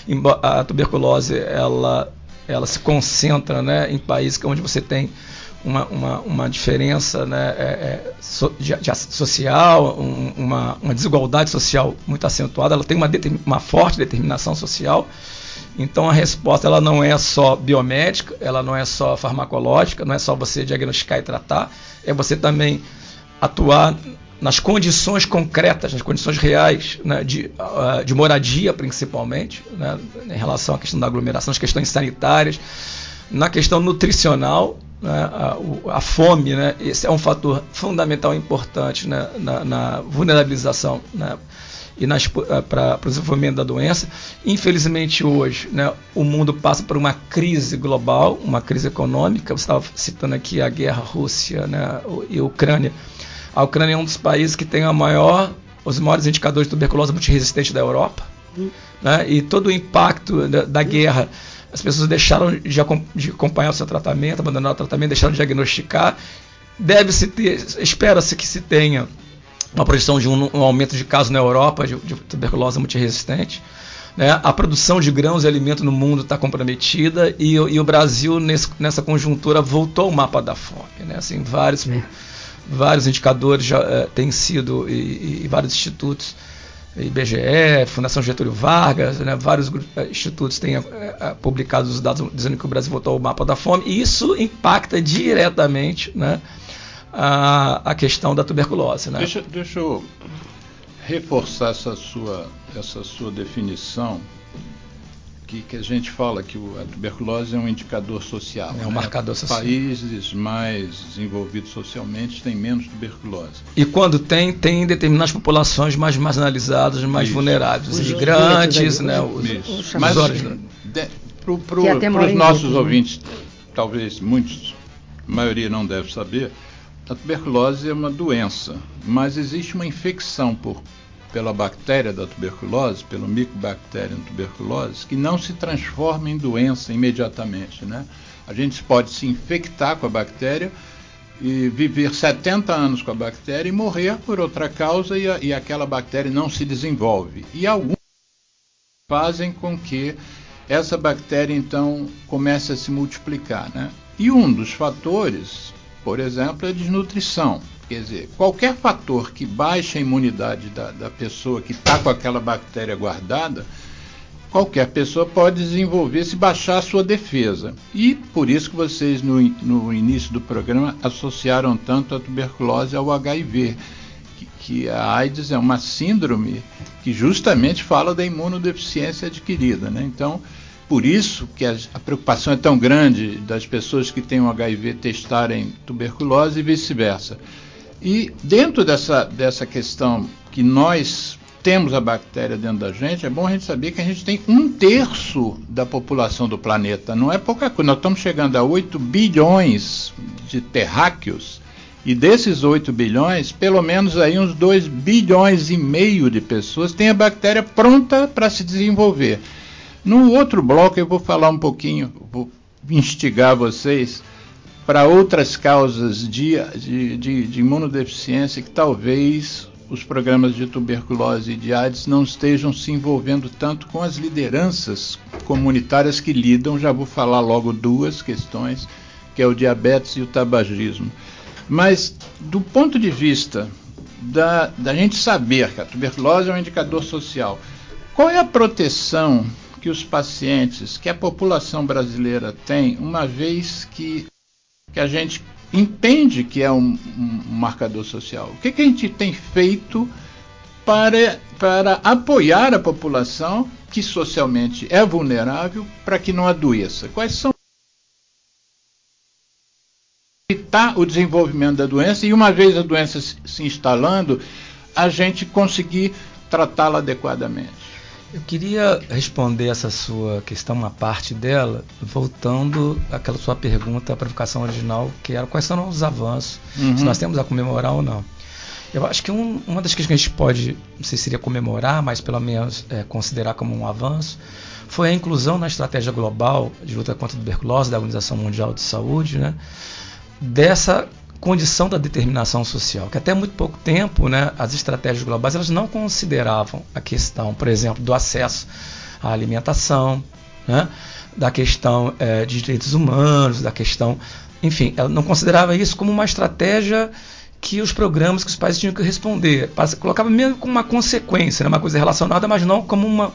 A tuberculose, ela, ela se concentra, né, em países onde você tem uma, uma, uma diferença, né, é, é, so, de, de, social, um, uma, uma desigualdade social muito acentuada. Ela tem uma, uma forte determinação social. Então a resposta, ela não é só biomédica, ela não é só farmacológica, não é só você diagnosticar e tratar, é você também atuar nas condições concretas, nas condições reais, né, de, uh, de moradia principalmente, né, em relação à questão da aglomeração, as questões sanitárias, na questão nutricional, né, a, a fome, né, esse é um fator fundamental e importante, né, na, na vulnerabilização, né, e para o desenvolvimento da doença. Infelizmente hoje, né, o mundo passa por uma crise global, uma crise econômica. Você estava citando aqui a guerra Rússia, né, e Ucrânia. A Ucrânia é um dos países que tem a maior, os maiores indicadores de tuberculose multiresistente da Europa, uhum. né, e todo o impacto da, da guerra, as pessoas deixaram de, de acompanhar o seu tratamento, abandonaram o tratamento, deixaram de diagnosticar. Deve-se ter, espera-se que se tenha uma projeção de um, um aumento de casos na Europa de, de tuberculose multiresistente, né? A produção de grãos e alimentos no mundo está comprometida e, e o Brasil, nesse, nessa conjuntura, voltou ao mapa da fome, né? Assim, vários, é. vários indicadores já é, têm sido, e, e vários institutos, I B G E, Fundação Getúlio Vargas, né? Vários institutos têm é, é, publicado os dados dizendo que o Brasil voltou ao mapa da fome, e isso impacta diretamente, né, A, a questão da tuberculose, né? Deixa, deixa eu reforçar essa sua, essa sua definição, que, que a gente fala que o, a tuberculose é um indicador social. É um né? marcador social. Países mais desenvolvidos socialmente têm menos tuberculose. E quando tem, tem determinadas populações mais marginalizadas, mais Isso. vulneráveis. Os imigrantes, né? Os, os, os Mas, para os nossos ouvintes, talvez muitos, a maioria não deve saber, a tuberculose é uma doença, mas existe uma infecção por, pela bactéria da tuberculose, pelo Mycobacterium tuberculose, que não se transforma em doença imediatamente, né? A gente pode se infectar com a bactéria e viver setenta anos com a bactéria e morrer por outra causa, e, a, e aquela bactéria não se desenvolve. E alguns fazem com que essa bactéria, então, comece a se multiplicar, né? E um dos fatores, por exemplo, é a desnutrição. Quer dizer, qualquer fator que baixe a imunidade da, da pessoa que está com aquela bactéria guardada qualquer pessoa pode desenvolver se baixar a sua defesa. E por isso que vocês, no, no início do programa, associaram tanto a tuberculose ao H I V, que, que a AIDS é uma síndrome que justamente fala da imunodeficiência adquirida, né? Então, por isso que a, a preocupação é tão grande das pessoas que têm o H I V testarem tuberculose e vice-versa. E dentro dessa, dessa questão que nós temos a bactéria dentro da gente, é bom a gente saber que a gente tem um terço da população do planeta. Não é pouca coisa. Nós estamos chegando a oito bilhões de terráqueos, e desses oito bilhões, pelo menos aí uns dois bilhões e meio de pessoas têm a bactéria pronta para se desenvolver. No outro bloco eu vou falar um pouquinho, vou instigar vocês para outras causas de, de, de, de imunodeficiência que talvez os programas de tuberculose e de AIDS não estejam se envolvendo tanto com as lideranças comunitárias que lidam. Já vou falar logo duas questões, que é o diabetes e o tabagismo. Mas do ponto de vista da, da gente saber que a tuberculose é um indicador social, qual é a proteção que os pacientes, que a população brasileira tem, uma vez que, que a gente entende que é um, um marcador social? O que, que a gente tem feito para, para apoiar a população que socialmente é vulnerável para que não adoeça? Quais são evitar o desenvolvimento da doença e, uma vez a doença se instalando, a gente conseguir tratá-la adequadamente? Eu queria responder essa sua questão, uma parte dela, voltando àquela sua pergunta, a provocação original, que era quais são os avanços, uhum. se nós temos a comemorar ou não. Eu acho que um, uma das questões que a gente pode, não sei se seria comemorar, mas pelo menos é, considerar como um avanço, foi a inclusão na estratégia global de luta contra a tuberculose da Organização Mundial de Saúde, né, dessa condição da determinação social, que até muito pouco tempo, né, as estratégias globais elas não consideravam a questão, por exemplo, do acesso à alimentação, né, da questão é, de direitos humanos, da questão, enfim, ela não considerava isso como uma estratégia que os programas, que os países tinham que responder, colocava mesmo como uma consequência, né, uma coisa relacionada, mas não como uma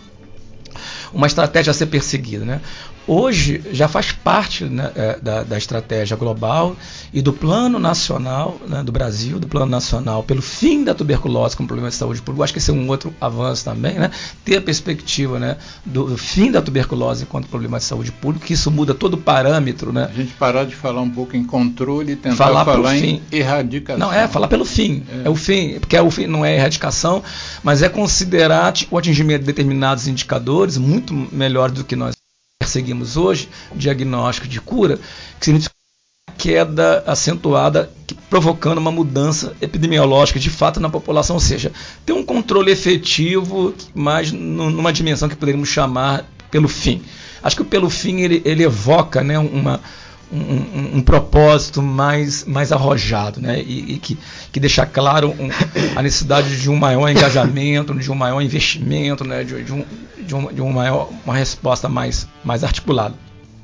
uma estratégia a ser perseguida, né? Hoje já faz parte, né, da, da estratégia global e do plano nacional, né, do Brasil, do plano nacional pelo fim da tuberculose como problema de saúde pública. Acho que esse é um outro avanço também, né? Ter a perspectiva, né, do, do fim da tuberculose enquanto problema de saúde pública, que isso muda todo o parâmetro, né? A gente parar de falar um pouco em controle e tentar falar, falar em fim. erradicação. Não, é falar pelo fim. É. é o fim, porque é o fim, não é erradicação, mas é considerar o atingimento de determinados indicadores muito melhor do que nós perseguimos hoje, diagnóstico de cura, que significa queda acentuada, que, provocando uma mudança epidemiológica de fato na população, ou seja, tem um controle efetivo, mas numa dimensão que poderíamos chamar pelo fim. Acho que o pelo fim ele, ele evoca, né, uma Um, um, um propósito mais, mais arrojado, né? e, e que, que deixa claro um, a necessidade de um maior engajamento, de um maior investimento, né? de, de, um, de, um, de um maior, uma resposta mais, mais articulada.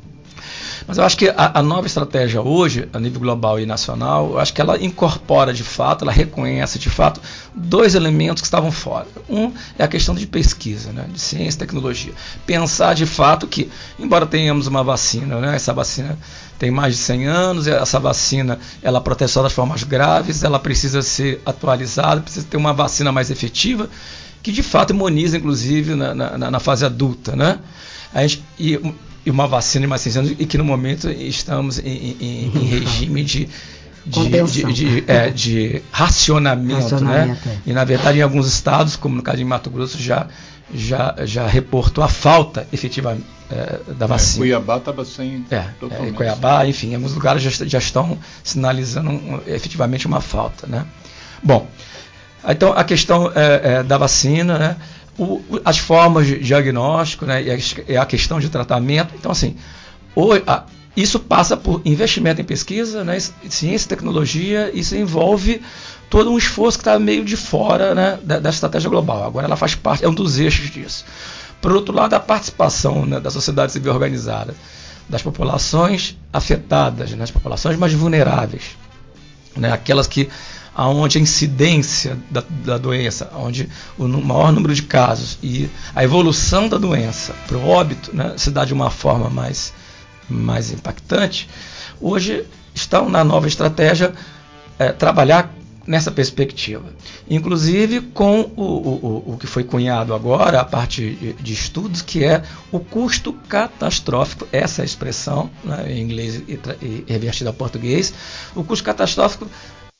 Mas eu acho que a, a nova estratégia hoje, a nível global e nacional, eu acho que ela incorpora de fato, ela reconhece de fato dois elementos que estavam fora. Um é a questão de pesquisa, né, de ciência e tecnologia. Pensar de fato que, embora tenhamos uma vacina, né, essa vacina tem mais de cem anos, essa vacina ela protege só das formas graves, ela precisa ser atualizada, precisa ter uma vacina mais efetiva, que de fato imuniza inclusive na, na, na fase adulta, né? A gente, e, e uma vacina de mais de cem anos, e que no momento estamos em, em, em regime de, de, de, de, é, de racionamento, racionamento né? É. E na verdade em alguns estados, como no caso de Mato Grosso, já, já, já reportou a falta efetiva é, da vacina. É, Cuiabá estava sem é, totalmente. É, Cuiabá, enfim, em alguns lugares já, já estão sinalizando um, efetivamente uma falta, né? Bom, então a questão é, é, da vacina, né? O, as formas de diagnóstico, né, e a questão de tratamento. Então, assim, o, a, isso passa por investimento em pesquisa, né, ciência e tecnologia. Isso envolve todo um esforço que está meio de fora, né, da, da estratégia global. Agora ela faz parte, é um dos eixos disso. Por outro lado, a participação, né, da sociedade civil organizada, das populações afetadas, né, das populações mais vulneráveis. né, aquelas que onde a incidência da, da doença, onde o maior número de casos e a evolução da doença para o óbito, né, se dá de uma forma mais, mais impactante, hoje estão na nova estratégia é, trabalhar nessa perspectiva. Inclusive com o, o, o que foi cunhado agora, a parte de, de estudos, que é o custo catastrófico, essa é a expressão, né, em inglês e, e revertida ao português, o custo catastrófico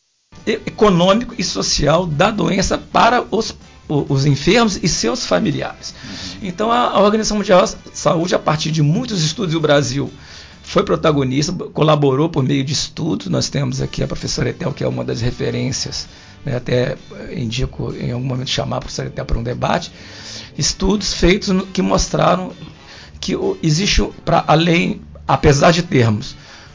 econômico e social da doença para os, os enfermos e seus familiares. Então a, a Organização Mundial da Saúde, a partir de muitos estudos, e o Brasil foi protagonista, colaborou por meio de estudos. Nós temos aqui a professora Etel, que é uma das referências, né, até indico em algum momento chamar a professora Etel para um debate, estudos feitos no, que mostraram que o, existe, para além, apesar de termos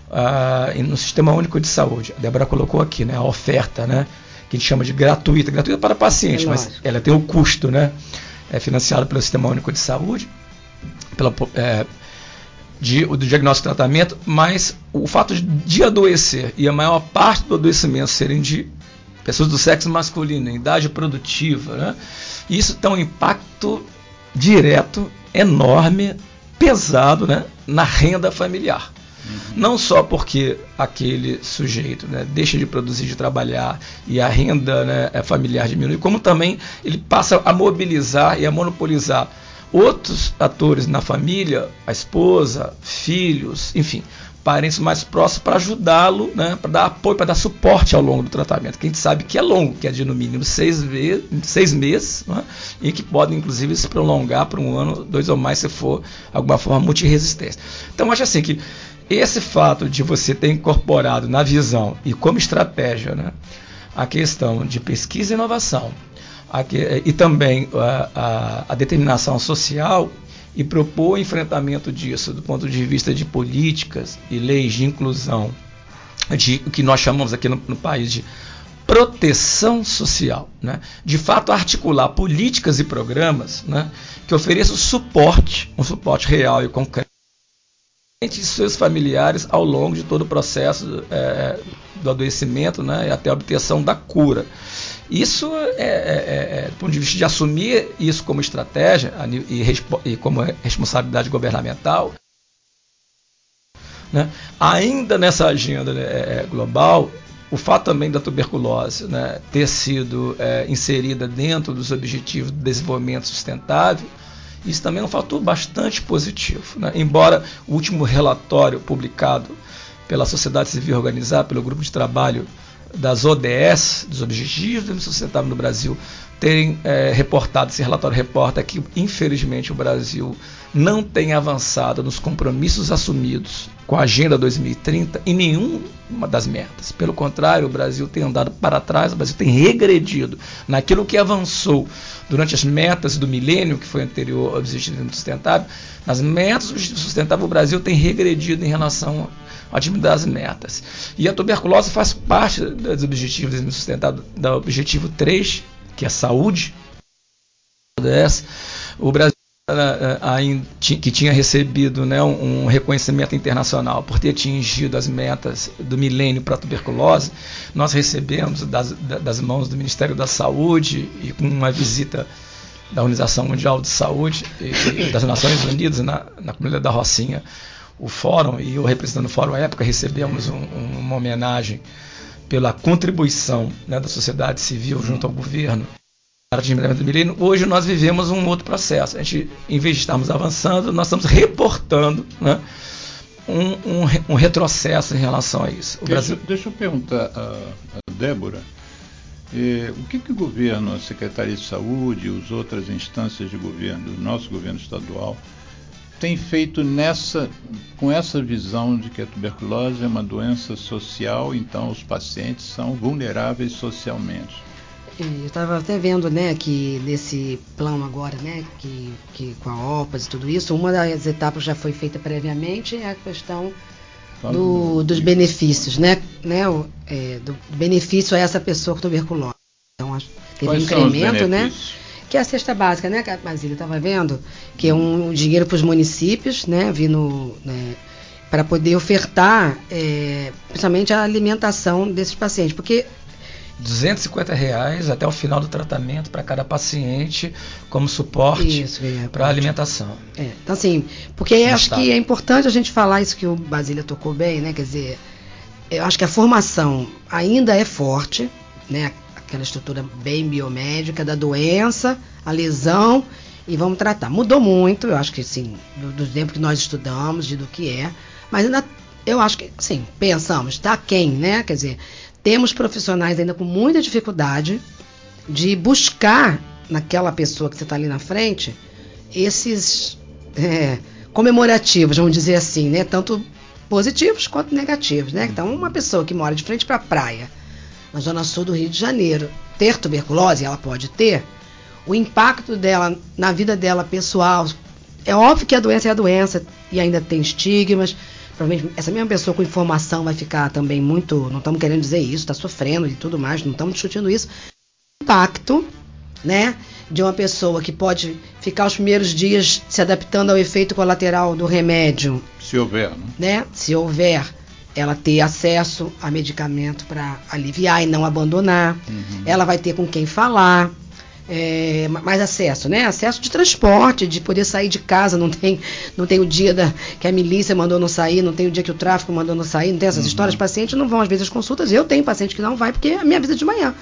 Uh, no Sistema Único de Saúde, a Débora colocou aqui, né, a oferta, né, que a gente chama de gratuita, gratuita para paciente, é mas ela tem o custo, né, é financiado pelo Sistema Único de Saúde, pela, é, de, do diagnóstico e tratamento, mas o fato de, de adoecer e a maior parte do adoecimento serem de pessoas do sexo masculino, em idade produtiva, né, isso tem um impacto direto, enorme, pesado, né, na renda familiar. Uhum. Não só porque aquele sujeito, né, deixa de produzir, de trabalhar e a renda, né, familiar diminui, como também ele passa a mobilizar e a monopolizar outros atores na família, a esposa, filhos, enfim, parentes mais próximos, para ajudá-lo, né, para dar apoio, para dar suporte ao longo do tratamento, que a gente sabe que é longo, que é de no mínimo seis, ve- seis meses, né, e que podem inclusive se prolongar por um ano, dois ou mais, se for de alguma forma multiresistência. Então acho assim que esse fato de você ter incorporado na visão e como estratégia, né, a questão de pesquisa e inovação, a que, e também a, a, a determinação social, e propor o enfrentamento disso do ponto de vista de políticas e leis de inclusão, de o que nós chamamos aqui no, no país de proteção social, né, de fato articular políticas e programas, né, que ofereçam suporte, um suporte real e concreto e seus familiares ao longo de todo o processo é, do adoecimento, né, e até a obtenção da cura. Isso, é, é, é, do ponto de vista de assumir isso como estratégia e, e como responsabilidade governamental, né, ainda nessa agenda, né, global, o fato também da tuberculose, né, ter sido é, inserida dentro dos Objetivos de Desenvolvimento Sustentável, isso também é um fator bastante positivo, né? Embora o último relatório publicado pela sociedade civil organizada, pelo grupo de trabalho das O D S, dos Objetivos de Desenvolvimento Sustentável no Brasil, terem é, reportado, esse relatório reporta que, infelizmente, o Brasil não tem avançado nos compromissos assumidos com a Agenda dois mil e trinta em nenhuma das metas. Pelo contrário, o Brasil tem andado para trás, o Brasil tem regredido naquilo que avançou durante as metas do milênio, que foi anterior ao Objetivo de Desenvolvimento Sustentável. Nas metas do Objetivo Sustentável, o Brasil tem regredido em relação ao atingimento das metas. E a tuberculose faz parte dos Objetivos de Desenvolvimento Sustentável, do Objetivo três, que é a saúde. O Brasil, que tinha recebido, né, um reconhecimento internacional por ter atingido as metas do milênio para a tuberculose, nós recebemos das, das mãos do Ministério da Saúde e com uma visita da Organização Mundial de Saúde e das Nações Unidas na, na comunidade da Rocinha, o fórum, e eu representando o fórum à época, recebemos um, um, uma homenagem pela contribuição, né, da sociedade civil junto ao governo para o atingimento do milênio. Hoje nós vivemos um outro processo. A gente, em vez de estarmos avançando, nós estamos reportando, né, um, um, um retrocesso em relação a isso. O deixa, Brasil... deixa eu perguntar a, a Débora, eh, o que, que o governo, a Secretaria de Saúde e as outras instâncias de governo, do nosso governo estadual, tem feito nessa, com essa visão de que a tuberculose é uma doença social, então os pacientes são vulneráveis socialmente? Eu estava até vendo, né, que nesse plano agora, né, que, que com a O P A S e tudo isso, uma das etapas já foi feita previamente, é a questão do, dos benefícios, né, né o, é, do benefício a essa pessoa com tuberculose. Então, teve Quais um incremento, né, benefícios? que é a cesta básica, né, que a Basília estava vendo, que é um dinheiro para os municípios, né, vindo, né, para poder ofertar, é, principalmente a alimentação desses pacientes, porque duzentos e cinquenta reais até o final do tratamento para cada paciente como suporte é, para a alimentação. É, então assim, porque eu acho que é importante a gente falar isso que o Basília tocou bem, né? Quer dizer, eu acho que a formação ainda é forte, né? Aquela estrutura bem biomédica da doença, a lesão, e vamos tratar. Mudou muito, eu acho que sim, do, do tempo que nós estudamos, de do que é, mas ainda, eu acho que, sim, pensamos, tá quem, né? Quer dizer, temos profissionais ainda com muita dificuldade de buscar naquela pessoa que você está ali na frente esses é, comemorativos, vamos dizer assim, né? Tanto positivos quanto negativos, né? Então, uma pessoa que mora de frente para a praia, na zona sul do Rio de Janeiro, ter tuberculose, ela pode ter, o impacto dela na vida dela pessoal, é óbvio que a doença é a doença e ainda tem estigmas. Provavelmente essa mesma pessoa com informação vai ficar também muito, não estamos querendo dizer isso, está sofrendo e tudo mais, não estamos discutindo isso. O impacto, né, de uma pessoa que pode ficar os primeiros dias se adaptando ao efeito colateral do remédio. Se houver, né? né? Se houver, ela ter acesso a medicamento para aliviar e não abandonar. Uhum. Ela vai ter com quem falar. É, mais acesso, né? Acesso de transporte, de poder sair de casa, não tem, não tem o dia da, que a milícia mandou não sair, não tem o dia que o tráfico mandou não sair, não tem essas uhum. histórias. Os pacientes não vão às vezes às consultas, eu tenho paciente que não vai porque a minha vida é de manhã.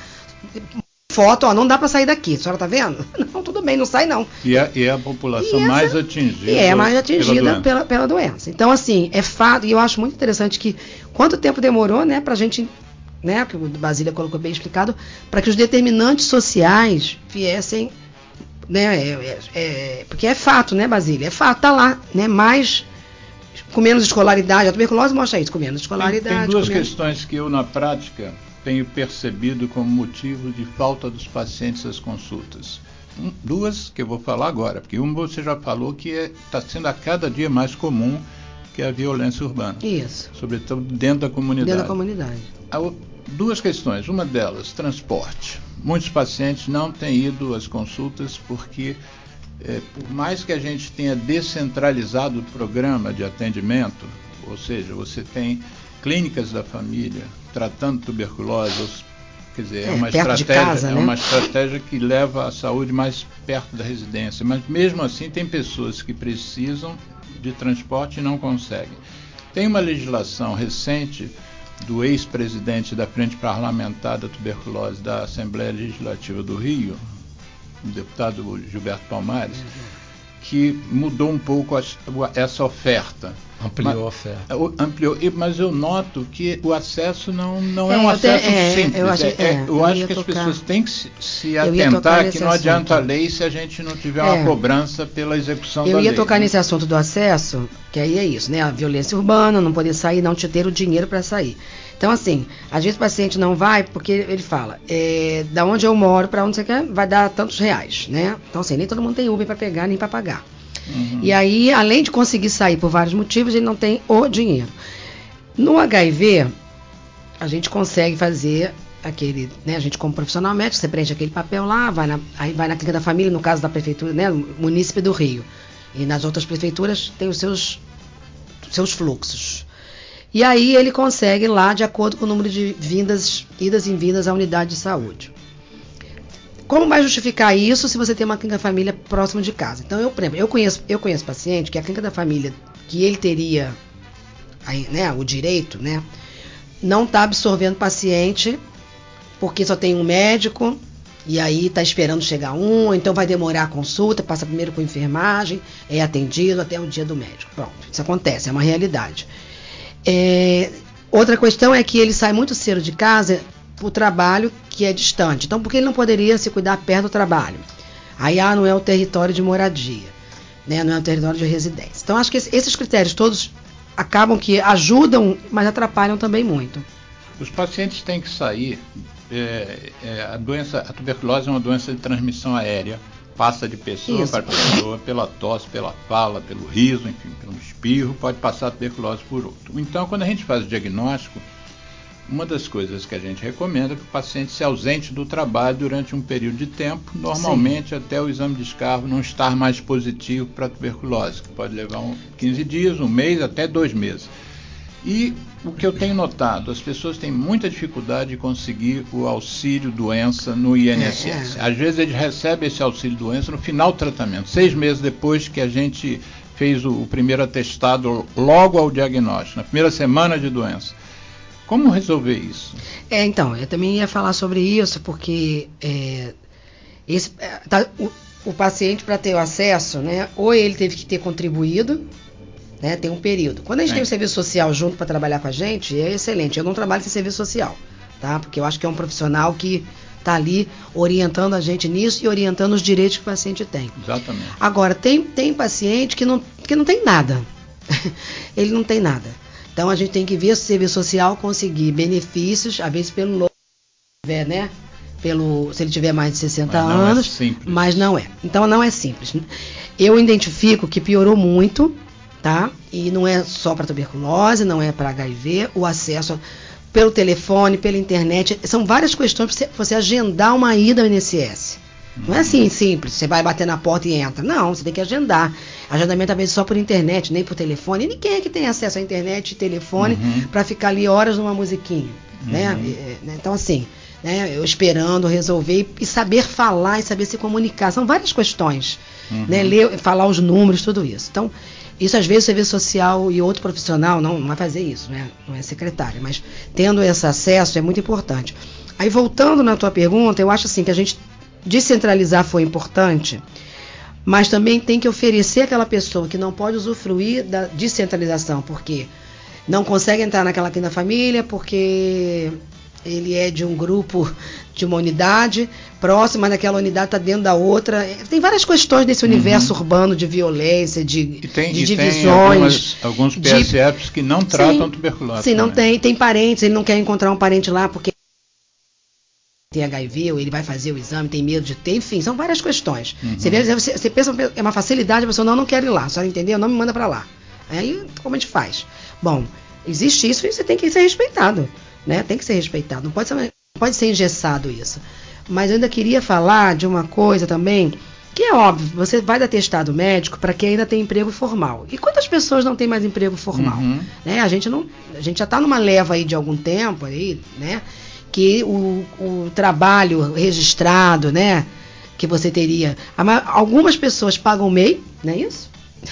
Foto, ó, não dá para sair daqui, a senhora tá vendo? Não, tudo bem, não sai não. E é, e é a população essa, mais atingida. E é mais atingida pela doença. Pela, pela doença. Então, assim, é fato, e eu acho muito interessante que quanto tempo demorou, né, pra gente, né, que o Basília colocou bem explicado, para que os determinantes sociais viessem, né, é, é, é, porque é fato, né, Basília, é fato, tá lá, né, mais, com menos escolaridade, a tuberculose mostra isso, com menos escolaridade. Tem, tem duas menos... questões que eu, na prática, tenho percebido como motivo de falta dos pacientes às consultas. Um, duas que eu vou falar agora, porque uma você já falou que está é, sendo a cada dia mais comum, que é a violência urbana. Isso. Sobretudo dentro da comunidade. Dentro da comunidade. Há duas questões. Uma delas, transporte. Muitos pacientes não têm ido às consultas porque, é, por mais que a gente tenha descentralizado o programa de atendimento, ou seja, você tem clínicas da família tratando tuberculose, quer dizer, é, é uma estratégia, casa, né? É uma estratégia que leva a saúde mais perto da residência, mas mesmo assim tem pessoas que precisam de transporte e não conseguem. Tem uma legislação recente do ex-presidente da Frente Parlamentar da Tuberculose da Assembleia Legislativa do Rio, o deputado Gilberto Palmares, que mudou um pouco a, essa oferta. Ampliou a oferta. Ampliou, mas eu noto que o acesso não, não é, é um acesso é, simples. Eu acho, é, é, eu eu acho que tocar, as pessoas têm que se, se atentar que não assunto. Adianta a lei se a gente não tiver é, uma cobrança pela execução da lei. Eu ia tocar né? nesse assunto do acesso, que aí é isso, né? A violência urbana, não poder sair, não te ter o dinheiro para sair. Então, assim, às vezes o paciente não vai porque ele fala, é, da onde eu moro para onde você quer, vai dar tantos reais, né? Então, assim, nem todo mundo tem Uber para pegar, nem para pagar. Uhum. E aí, além de conseguir sair por vários motivos, ele não tem o dinheiro. No H I V, a gente consegue fazer aquele, né? A gente como profissional médico, você preenche aquele papel lá, vai na, aí vai na clínica da família, no caso da prefeitura, né? Munícipe do Rio. E nas outras prefeituras tem os seus, seus fluxos. E aí ele consegue lá, de acordo com o número de vindas, idas e vindas à unidade de saúde. Como vai justificar isso se você tem uma clínica da família próxima de casa? Então, eu, por exemplo, eu conheço, eu conheço paciente que a clínica da família, que ele teria aí, né, o direito, né, não está absorvendo paciente porque só tem um médico e aí está esperando chegar um, então vai demorar a consulta, passa primeiro com enfermagem, é atendido até o dia do médico. Pronto, isso acontece, é uma realidade. É, outra questão é que ele sai muito cedo de casa o trabalho que é distante. Então, por que ele não poderia se cuidar perto do trabalho? Aí, ah, não é o território de moradia, né? Não é o território de residência. Então, acho que esses critérios todos acabam que ajudam, mas atrapalham também muito. Os pacientes têm que sair. É, é, a doença, a tuberculose é uma doença de transmissão aérea. Passa de pessoa Isso. para pessoa, pela tosse, pela fala, pelo riso, enfim, pelo espirro, pode passar a tuberculose por outro. Então, quando a gente faz o diagnóstico, uma das coisas que a gente recomenda é que o paciente se ausente do trabalho durante um período de tempo, normalmente Sim. até o exame de escarro não estar mais positivo para a tuberculose, que pode levar um, quinze dias, um mês, até dois meses. E o que eu tenho notado, as pessoas têm muita dificuldade de conseguir o auxílio doença no I N S S. É, é. Às vezes eles recebem esse auxílio doença no final do tratamento, seis meses depois que a gente fez o, o primeiro atestado logo ao diagnóstico, na primeira semana de doença. Como resolver isso? É, então, eu também ia falar sobre isso, porque é, esse, tá, o, o paciente, para ter o acesso, né, ou ele teve que ter contribuído, né, tem um período. Quando a gente é. tem o serviço social junto para trabalhar com a gente, é excelente. Eu não trabalho sem serviço social, tá? Porque eu acho que é um profissional que está ali orientando a gente nisso e orientando os direitos que o paciente tem. Exatamente. Agora, tem, tem paciente que não, que não tem nada. Ele não tem nada. Então, a gente tem que ver se o serviço social conseguir benefícios, às vezes pelo né? Pelo, se ele tiver mais de sessenta mas não anos, é simples. Mas não é. Então, não é simples. Eu identifico que piorou muito, tá? E não é só para tuberculose, não é para H I V, o acesso pelo telefone, pela internet, são várias questões para você, você agendar uma ida ao I N S S. Não é assim simples, você vai bater na porta e entra. Não, você tem que agendar. Agendamento às vezes só por internet, nem por telefone. E ninguém é que tem acesso à internet e telefone uhum. para ficar ali horas numa musiquinha. Uhum. Né? Então assim, né, eu esperando resolver e saber falar e saber se comunicar. São várias questões. Uhum. Né? Ler, falar os números, tudo isso. Então, isso às vezes o serviço social e outro profissional não, não vai fazer isso, né? Não é secretária, mas tendo esse acesso é muito importante. Aí voltando na tua pergunta, eu acho assim que a gente descentralizar foi importante, mas também tem que oferecer àquela pessoa que não pode usufruir da descentralização, porque não consegue entrar naquela clínica família, porque ele é de um grupo, de uma unidade próxima, mas naquela unidade está dentro da outra. Tem várias questões desse universo uhum. urbano de violência, de, e tem, de e divisões. Tem algumas, alguns P S Fs de... que não tratam sim, tuberculose. Sim, não também. tem. Tem parentes, ele não quer encontrar um parente lá porque tem H I V, ou ele vai fazer o exame, tem medo de ter, enfim, são várias questões. Uhum. Você, vê, você, você pensa, é uma facilidade, a pessoa não, não quer ir lá, só entendeu? Não me manda para lá. Aí, como a gente faz? Bom, existe isso e você tem que ser respeitado, né? Tem que ser respeitado, não pode ser, não pode ser engessado isso. Mas eu ainda queria falar de uma coisa também, que é óbvio, você vai dar atestado médico para quem ainda tem emprego formal. E quantas pessoas não têm mais emprego formal? Uhum. Né? A gente não, a gente já está numa leva aí de algum tempo, aí, né? Que o, o trabalho registrado, né, que você teria, algumas pessoas pagam M E I, não é isso?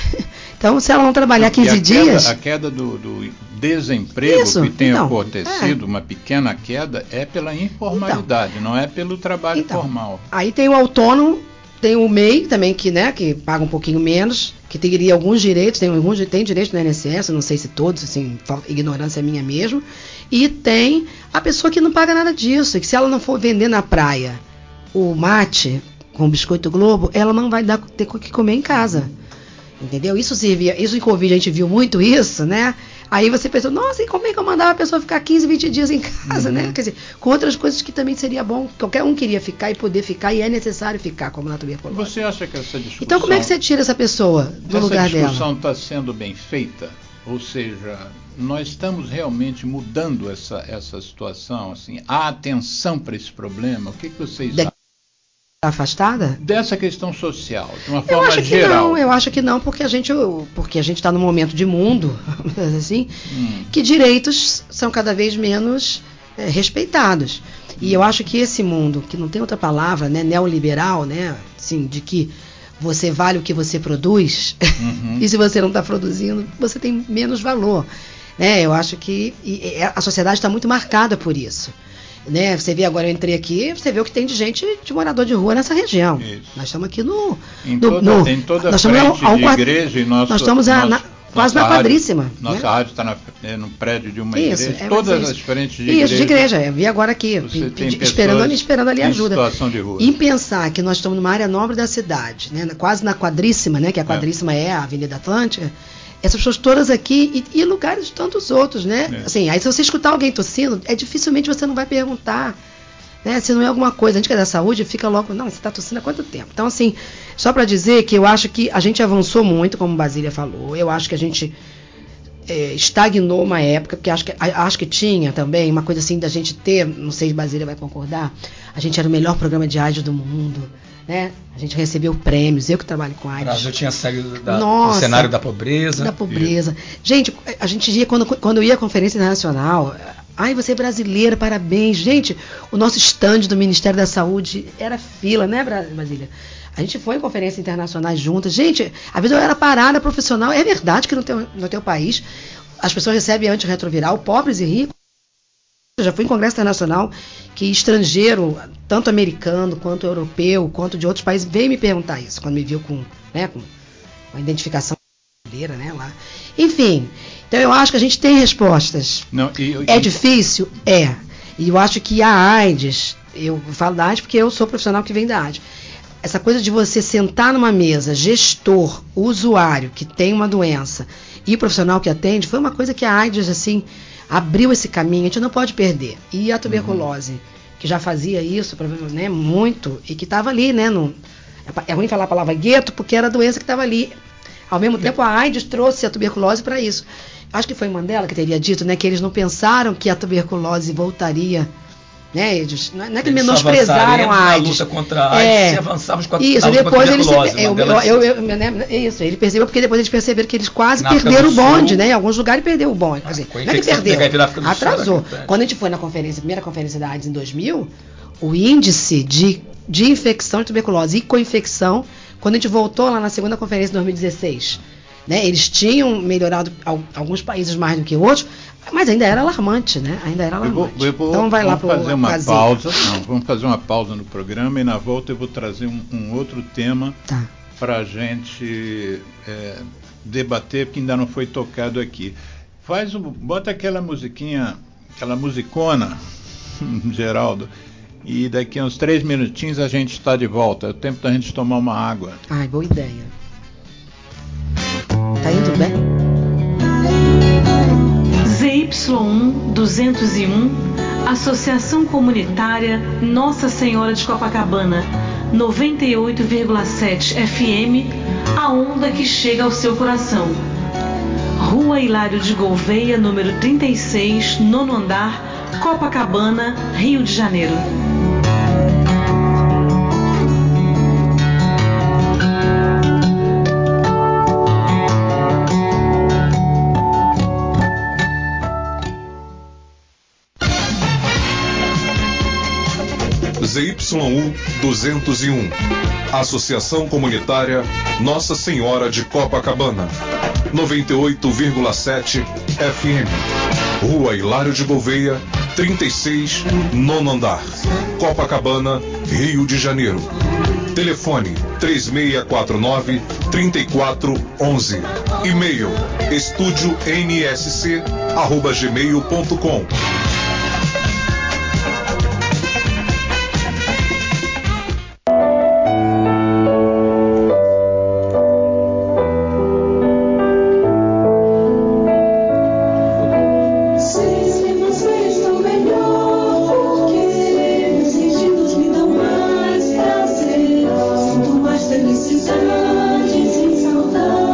Então, se ela não trabalhar quinze a dias... Queda, a queda do, do desemprego isso, que tem então, acontecido, é. uma pequena queda, é pela informalidade, então, não é pelo trabalho então, formal. Aí tem o autônomo, tem o M E I também, que, né, que paga um pouquinho menos, que teria alguns direitos, tem alguns tem direitos no I N S S, não sei se todos, assim, ignorância minha mesmo. E tem a pessoa que não paga nada disso, que se ela não for vender na praia o mate com biscoito Globo, ela não vai dar, ter o que comer em casa. Entendeu? Isso servia, isso em Covid a gente viu muito isso, né? Aí você pensa, nossa, e como é que eu mandava a pessoa ficar quinze, vinte dias em casa, uhum. né? Quer dizer, com outras coisas que também seria bom, qualquer um queria ficar e poder ficar, e é necessário ficar, como na tuberculose. Você acha que essa discussão... Então como é que você tira essa pessoa do lugar dela? Essa discussão está sendo bem feita? Ou seja, nós estamos realmente mudando essa, essa situação? Assim, há atenção para esse problema? O que, que vocês de... acham? Afastada? Dessa questão social, de uma eu forma acho que geral. Não, eu acho que não, porque a gente porque a gente está num momento de mundo, assim, hum. que direitos são cada vez menos é, respeitados. Hum. E eu acho que esse mundo, que não tem outra palavra, né, neoliberal, né, assim, de que você vale o que você produz, uhum. e se você não está produzindo, você tem menos valor. Né? Eu acho que e, a sociedade está muito marcada por isso. Né? Você vê agora, eu entrei aqui, você vê o que tem de gente, de morador de rua nessa região. Isso. Nós estamos aqui no... Em no, toda, no em toda nós frente estamos a, a um, de igreja e nosso... Nós estamos a, nosso, na, quase na quadríssima. Rádio, nossa né? rádio está é, no prédio de uma isso, igreja. É, todas isso. as frentes de isso, igreja. Isso, de igreja. Eu vi agora aqui, p- p- esperando, esperando ali ajuda. Situação de rua. Em pensar que nós estamos numa área nobre da cidade, né? quase na quadríssima, né? que a quadríssima é, é a Avenida Atlântica, essas pessoas todas aqui e, e lugares de tantos outros, né? É. Assim, aí se você escutar alguém tossindo, é dificilmente você não vai perguntar. Né? Se não é alguma coisa, a gente que é da saúde, fica logo, não, você está tossindo há quanto tempo? Então, assim, só para dizer que eu acho que a gente avançou muito, como Basília falou, eu acho que a gente é, estagnou uma época, porque acho que, acho que tinha também uma coisa assim da gente ter, não sei se Basília vai concordar, a gente era o melhor programa de AIDS do mundo, né? A gente recebeu prêmios, eu que trabalho com AIDS. O Brasil tinha saído da, Nossa, do cenário da pobreza. Da pobreza. E... Gente, a gente ia, quando, quando ia à conferência internacional, ai, você é brasileira, parabéns. Gente, o nosso stand do Ministério da Saúde era fila, né, Basília? A gente foi em conferências internacionais juntas. Gente, a vida era parada profissional. É verdade que no teu, no teu país as pessoas recebem antirretroviral, pobres e ricos. Eu já fui em congresso internacional que estrangeiro, tanto americano quanto europeu, quanto de outros países, veio me perguntar isso, quando me viu com, né, com a identificação brasileira, né, lá. Enfim, então eu acho que a gente tem respostas. Não, e, e... É difícil? É. E eu acho que a AIDS, eu falo da AIDS porque eu sou profissional que vem da AIDS. Essa coisa de você sentar numa mesa, gestor, usuário que tem uma doença e profissional que atende, foi uma coisa que a AIDS, assim, abriu esse caminho, a gente não pode perder. E a tuberculose, uhum. que já fazia isso, né, muito, e que estava ali, né, no, é ruim falar a palavra gueto, porque era a doença que estava ali. Ao mesmo tempo, a AIDS trouxe a tuberculose para isso. Acho que foi Mandela que teria dito, né, que eles não pensaram que a tuberculose voltaria. Né, eles, não é que eles menosprezaram a AIDS. Na luta contra a AIDS, é, se avançamos com a, isso, a luta depois contra a tuberculose. Eles, eu, eu, eu, eu, né, isso, ele percebeu porque depois eles perceberam que eles quase na perderam o bonde, né? Em alguns lugares perderam o bonde. Ah, assim, não é que perdeu, atrasou. Sul, Quando a gente foi na conferência, primeira conferência da AIDS em dois mil, o índice de, de infecção de tuberculose e co-infecção, quando a gente voltou lá na segunda conferência de dois mil e dezesseis, né? Eles tinham melhorado alguns países mais do que outros, mas ainda era alarmante, né? Ainda era alarmante. Eu vou, eu vou, então vai lá para fazer uma fazer. pausa. Não, vamos fazer uma pausa no programa e na volta eu vou trazer um, um outro tema tá. para a gente é, debater, que ainda não foi tocado aqui. Faz um, bota aquela musiquinha, aquela musicona, Geraldo, e daqui a uns três minutinhos a gente está de volta. É o tempo da gente tomar uma água. Ai, boa ideia. Tá indo bem? Z Y um duzentos e um, Associação Comunitária Nossa Senhora de Copacabana, noventa e oito vírgula sete F M, a onda que chega ao seu coração. Rua Hilário de Gouveia, número trinta e seis, nono andar, Copacabana, Rio de Janeiro. Z Y um duzentos e um, Associação Comunitária Nossa Senhora de Copacabana, noventa e oito vírgula sete F M, Rua Hilário de Gouveia, trinta e seis, nono andar, Copacabana, Rio de Janeiro. Telefone três seis quatro nove, três quatro um um. E-mail estúdio n s c arroba gmail ponto com.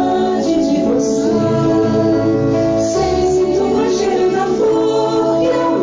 Sinto mais cheiro da flor e a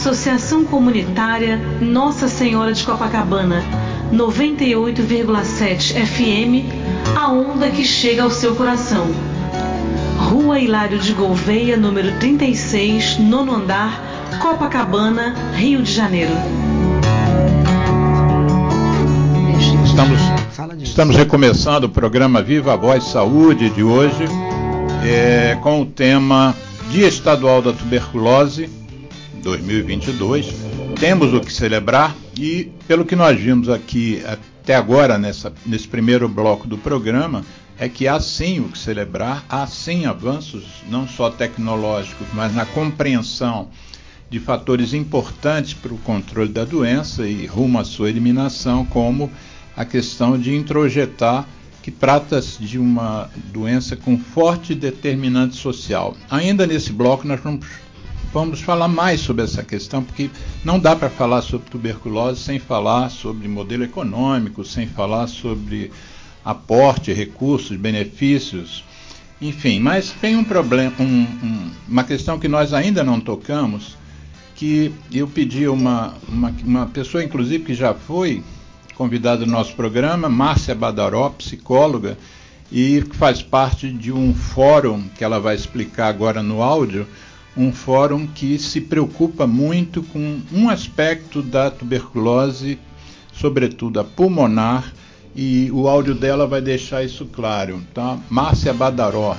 Associação Comunitária Nossa Senhora de Copacabana, noventa e oito vírgula sete F M, a onda que chega ao seu coração. Rua Hilário de Gouveia, número trinta e seis, nono andar, Copacabana, Rio de Janeiro. Estamos, estamos recomeçando o programa Viva a Voz Saúde de hoje, é, com o tema Dia Estadual da Tuberculose dois mil e vinte e dois. Temos o que celebrar e, pelo que nós vimos aqui até agora, nessa, nesse primeiro bloco do programa, é que há sim o que celebrar, há sim avanços, não só tecnológicos, mas na compreensão de fatores importantes para o controle da doença e rumo à sua eliminação, como a questão de introjetar que trata-se de uma doença com forte determinante social. Ainda nesse bloco nós vamos, vamos falar mais sobre essa questão, porque não dá para falar sobre tuberculose sem falar sobre modelo econômico, sem falar sobre aporte, recursos, benefícios, enfim. Mas tem um problema, um, um, uma questão que nós ainda não tocamos, que eu pedi uma, uma, uma pessoa, inclusive, que já foi convidada do nosso programa, Márcia Badaró, psicóloga, e que faz parte de um fórum que ela vai explicar agora no áudio, um fórum que se preocupa muito com um aspecto da tuberculose, sobretudo a pulmonar, e o áudio dela vai deixar isso claro, tá? Márcia Badaró.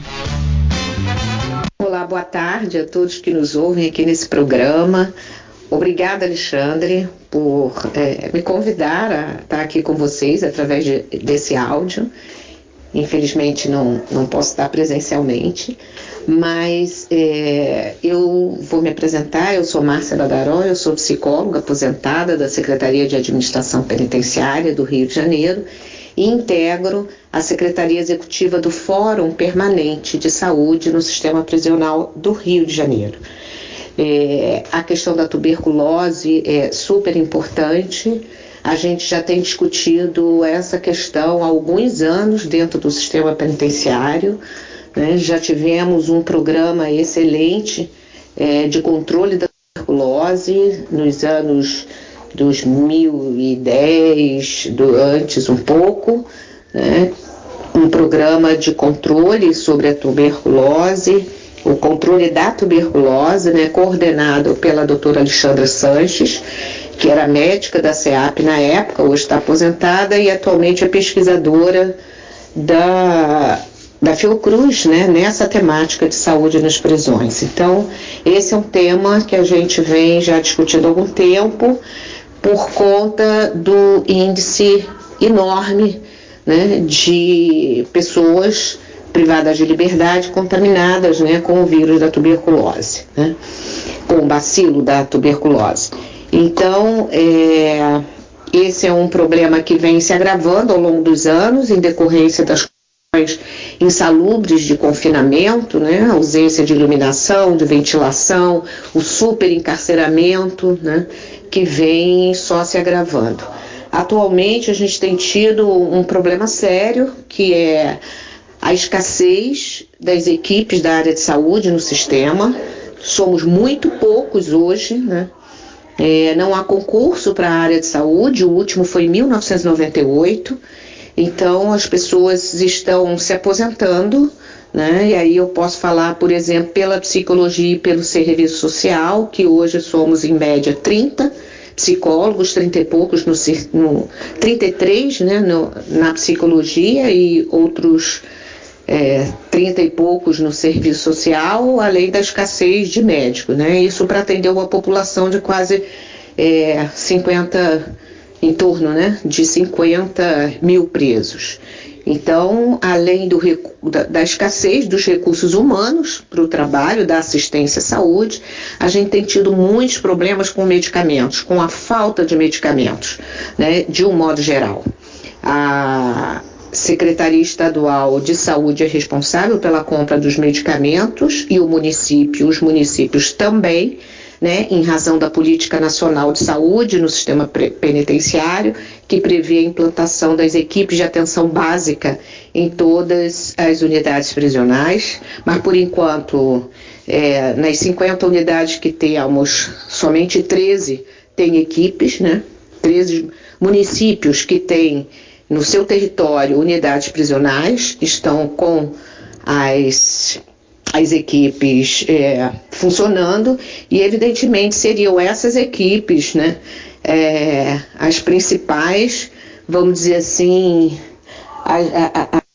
Olá, boa tarde a todos que nos ouvem aqui nesse programa. Obrigada, Alexandre, por é, me convidar a estar aqui com vocês através de, desse áudio. Infelizmente não, não posso estar presencialmente, mas é, eu vou me apresentar. Eu sou Márcia Badaró, eu sou psicóloga aposentada da Secretaria de Administração Penitenciária do Rio de Janeiro e integro a Secretaria Executiva do Fórum Permanente de Saúde no Sistema Prisional do Rio de Janeiro. É, a questão da tuberculose é super importante. A gente já tem discutido essa questão há alguns anos dentro do sistema penitenciário, né? Já tivemos um programa excelente é, de controle da tuberculose nos anos dois mil e dez, do, antes um pouco, né? Um programa de controle sobre a tuberculose, o controle da tuberculose, né? Coordenado pela doutora Alexandra Sanches, que era médica da SEAP na época, hoje está aposentada e atualmente é pesquisadora da, da Fiocruz, né, nessa temática de saúde nas prisões. Então, esse é um tema que a gente vem já discutindo há algum tempo, por conta do índice enorme, né, de pessoas privadas de liberdade contaminadas, né, com o vírus da tuberculose, né, com o bacilo da tuberculose. Então, é, esse é um problema que vem se agravando ao longo dos anos, em decorrência das condições insalubres de confinamento, né, ausência de iluminação, de ventilação, o superencarceramento, né, que vem só se agravando. Atualmente, a gente tem tido um problema sério, que é a escassez das equipes da área de saúde no sistema. Somos muito poucos hoje, né? É, não há concurso para a área de saúde, o último foi em mil novecentos e noventa e oito, então as pessoas estão se aposentando, né? E aí eu posso falar, por exemplo, pela psicologia e pelo serviço social, que hoje somos em média trinta psicólogos, trinta e poucos, no, no, trinta e três, né, no, na psicologia e outros é, trinta e poucos no serviço social, além da escassez de médicos, né? Isso para atender uma população de quase é, cinquenta, em torno, né, de cinquenta mil presos. Então, além do, da, da escassez dos recursos humanos para o trabalho da assistência à saúde, a gente tem tido muitos problemas com medicamentos, com a falta de medicamentos, né, de um modo geral. A Secretaria Estadual de Saúde é responsável pela compra dos medicamentos e o município, os municípios também, né, em razão da Política Nacional de Saúde no sistema penitenciário, que prevê a implantação das equipes de atenção básica em todas as unidades prisionais, mas por enquanto É, nas cinquenta unidades que temos, somente treze têm equipes, né? treze municípios que têm no seu território unidades prisionais, estão com as, as equipes é, funcionando, e evidentemente seriam essas equipes, né, é, as principais, vamos dizer assim, a, a, a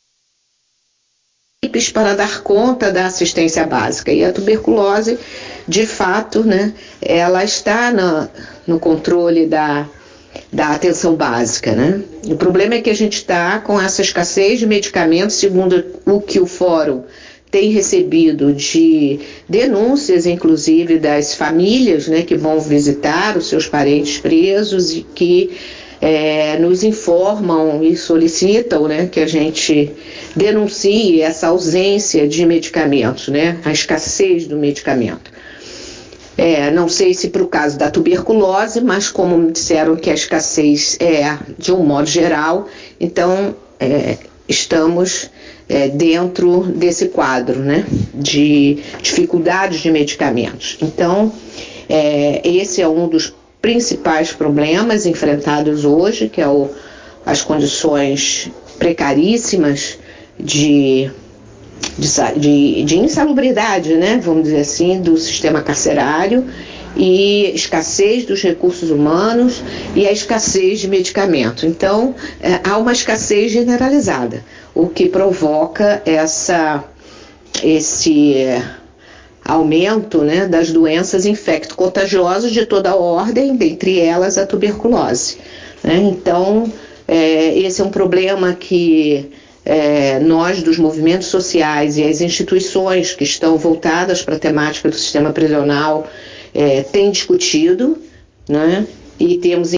equipes para dar conta da assistência básica. E a tuberculose, de fato, né, ela está na, no controle da da atenção básica, né? O problema é que a gente está com essa escassez de medicamentos, segundo o que o Fórum tem recebido de denúncias, inclusive das famílias, né, que vão visitar os seus parentes presos e que é, nos informam e solicitam, né, que a gente denuncie essa ausência de medicamentos, né, a escassez do medicamento. É, não sei se para o caso da tuberculose, mas como me disseram que a escassez é de um modo geral, então é, estamos é, dentro desse quadro, né, de dificuldades de medicamentos. Então, é, esse é um dos principais problemas enfrentados hoje, que é o, as condições precaríssimas de De, de, de insalubridade, né, vamos dizer assim, do sistema carcerário, e escassez dos recursos humanos e a escassez de medicamento. Então, é, há uma escassez generalizada, o que provoca essa, esse aumento, né, das doenças infecto-contagiosas de toda ordem, dentre elas a tuberculose, né? Então, é, esse é um problema que É, nós, dos movimentos sociais e as instituições que estão voltadas para a temática do sistema prisional, é, têm discutido, né? E temos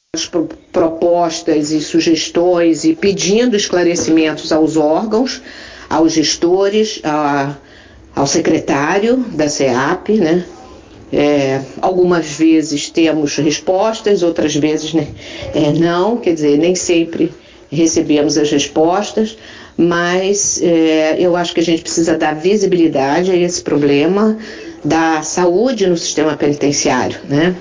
propostas e sugestões e pedindo esclarecimentos aos órgãos, aos gestores, a, ao secretário da SEAP, né? É, algumas vezes temos respostas, outras vezes, né, é, não, quer dizer, nem sempre recebemos as respostas, mas é, eu acho que a gente precisa dar visibilidade a esse problema da saúde no sistema penitenciário, né?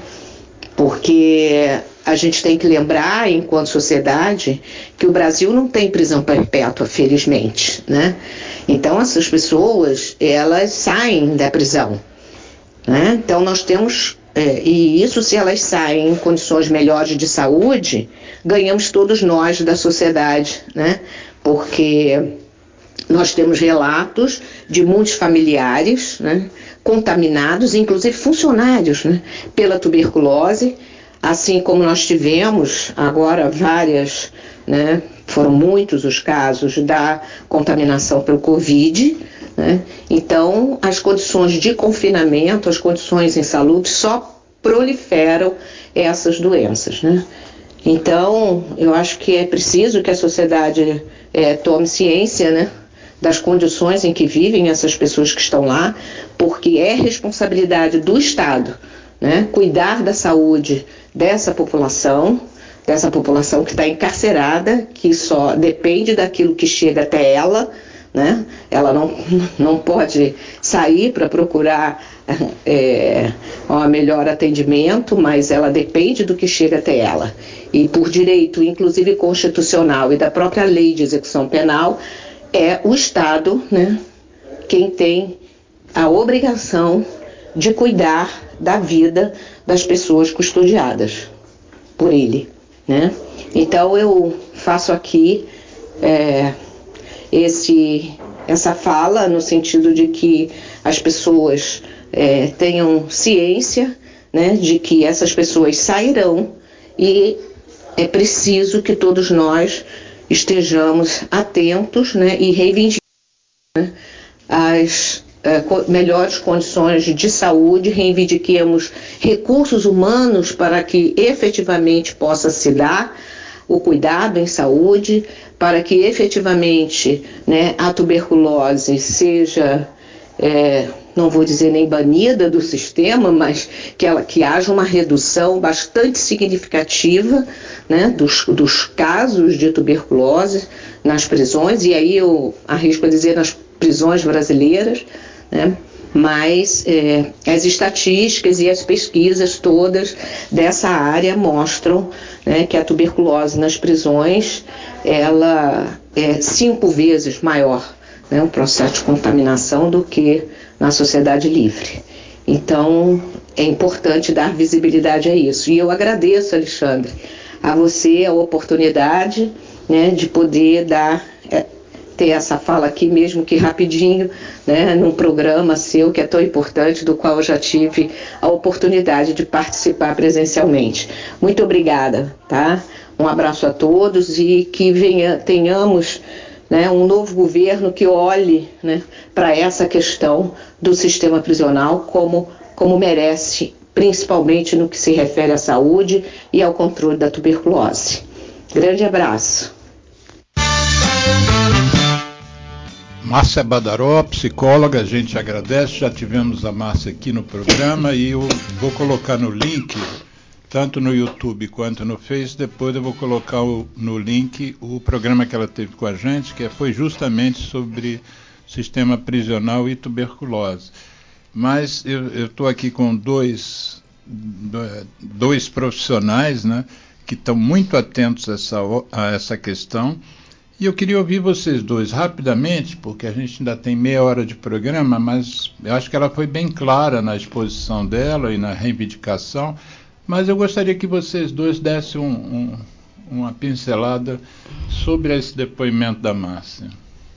Porque a gente tem que lembrar, enquanto sociedade, que o Brasil não tem prisão perpétua, felizmente, né? Então essas pessoas, elas saem da prisão, né? Então nós temos, é, e isso se elas saem em condições melhores de saúde, ganhamos todos nós da sociedade, né? Porque nós temos relatos de muitos familiares, né, contaminados, inclusive funcionários, né, pela tuberculose, assim como nós tivemos agora várias, né, foram muitos os casos da contaminação pelo Covid, né? Então as condições de confinamento, as condições insalubres só proliferam essas doenças, né? Então eu acho que é preciso que a sociedade é, tome ciência, né, das condições em que vivem essas pessoas que estão lá, porque é responsabilidade do Estado, né, cuidar da saúde dessa população, dessa população que está encarcerada, que só depende daquilo que chega até ela, né? Ela não, não pode sair para procurar é, um melhor atendimento, mas ela depende do que chega até ela. E por direito, inclusive constitucional e da própria lei de execução penal, é o Estado, né, quem tem a obrigação de cuidar da vida das pessoas custodiadas por ele, né? Então eu faço aqui é, esse, essa fala no sentido de que as pessoas é, tenham ciência, né, de que essas pessoas sairão, e é preciso que todos nós estejamos atentos, né, e reivindiquemos, né, as é, melhores condições de saúde, reivindiquemos recursos humanos para que efetivamente possa se dar o cuidado em saúde, para que efetivamente, né, a tuberculose seja, é, não vou dizer nem banida do sistema, mas que, ela, que haja uma redução bastante significativa, né, dos, dos casos de tuberculose nas prisões, e aí eu arrisco a dizer nas prisões brasileiras, né, mas é, as estatísticas e as pesquisas todas dessa área mostram, né, que a tuberculose nas prisões ela é cinco vezes maior, né, o processo de contaminação do que na sociedade livre. Então, é importante dar visibilidade a isso. E eu agradeço, Alexandre, a você a oportunidade, né, de poder dar, é, ter essa fala aqui, mesmo que rapidinho, né, num programa seu que é tão importante, do qual eu já tive a oportunidade de participar presencialmente. Muito obrigada, tá? Um abraço a todos e que venha, tenhamos, né, um novo governo que olhe, né, para essa questão do sistema prisional como, como merece, principalmente no que se refere à saúde e ao controle da tuberculose. Grande abraço. Márcia Badaró, psicóloga, a gente agradece, já tivemos a Márcia aqui no programa e eu vou colocar no link, tanto no YouTube quanto no Face, depois eu vou colocar o, no link o programa que ela teve com a gente, que foi justamente sobre sistema prisional e tuberculose. Mas eu estou aqui com dois, dois profissionais, né, que estão muito atentos a essa, a essa questão. E eu queria ouvir vocês dois rapidamente, porque a gente ainda tem meia hora de programa, mas eu acho que ela foi bem clara na exposição dela e na reivindicação, mas eu gostaria que vocês dois dessem um, um, uma pincelada sobre esse depoimento da Márcia.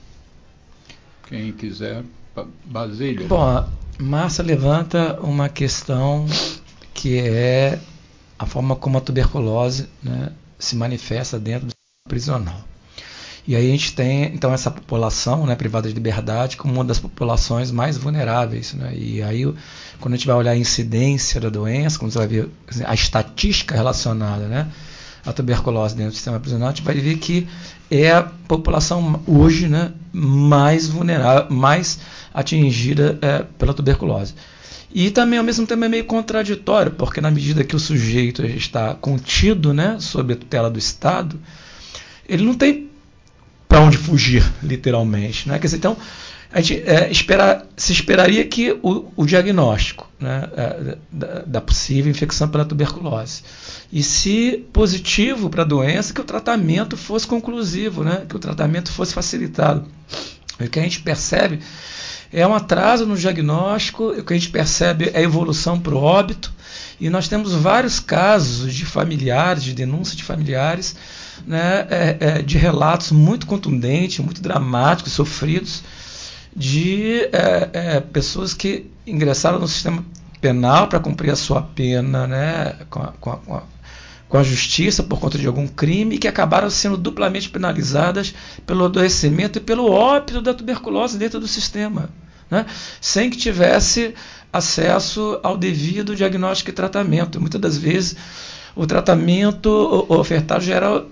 Quem quiser, Basílio. Bom, Márcia levanta uma questão que é a forma como a tuberculose, né, se manifesta dentro do sistema prisional. E aí a gente tem, então, essa população, né, privada de liberdade como uma das populações mais vulneráveis, né? E aí, quando a gente vai olhar a incidência da doença, quando você vai ver a estatística relacionada, né, à tuberculose dentro do sistema prisional, a gente vai ver que é a população hoje, né, mais vulnerável, mais atingida é, pela tuberculose. E também, ao mesmo tempo, é meio contraditório, porque na medida que o sujeito está contido, né, sob a tutela do Estado, ele não tem para onde fugir, literalmente, né? Quer dizer, então, a gente é, espera, se esperaria que o, o diagnóstico, né, é, da, da possível infecção pela tuberculose, e se positivo para a doença, que o tratamento fosse conclusivo, né, que o tratamento fosse facilitado. O que a gente percebe é um atraso no diagnóstico, o que a gente percebe é a evolução para o óbito, e nós temos vários casos de familiares, de denúncia de familiares, né, é, é, de relatos muito contundentes, muito dramáticos, sofridos, de é, é, pessoas que ingressaram no sistema penal para cumprir a sua pena, né, com, a, com, a, com a justiça por conta de algum crime, e que acabaram sendo duplamente penalizadas pelo adoecimento e pelo óbito da tuberculose dentro do sistema, né, sem que tivesse acesso ao devido diagnóstico e tratamento. Muitas das vezes o tratamento ofertado já era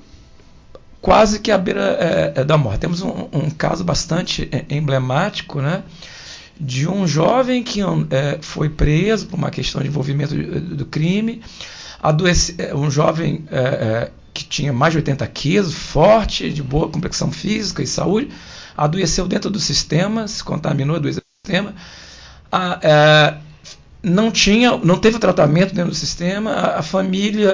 quase que à beira é, da morte. Temos um, um caso bastante é, emblemático, né, de um jovem que é, foi preso por uma questão de envolvimento do, do crime, adoece, um jovem é, é, que tinha mais de oitenta quilos, forte, de boa complexão física e saúde, adoeceu dentro do sistema, se contaminou, adoeceu do sistema, a, é, não, tinha, não teve tratamento dentro do sistema, a, a família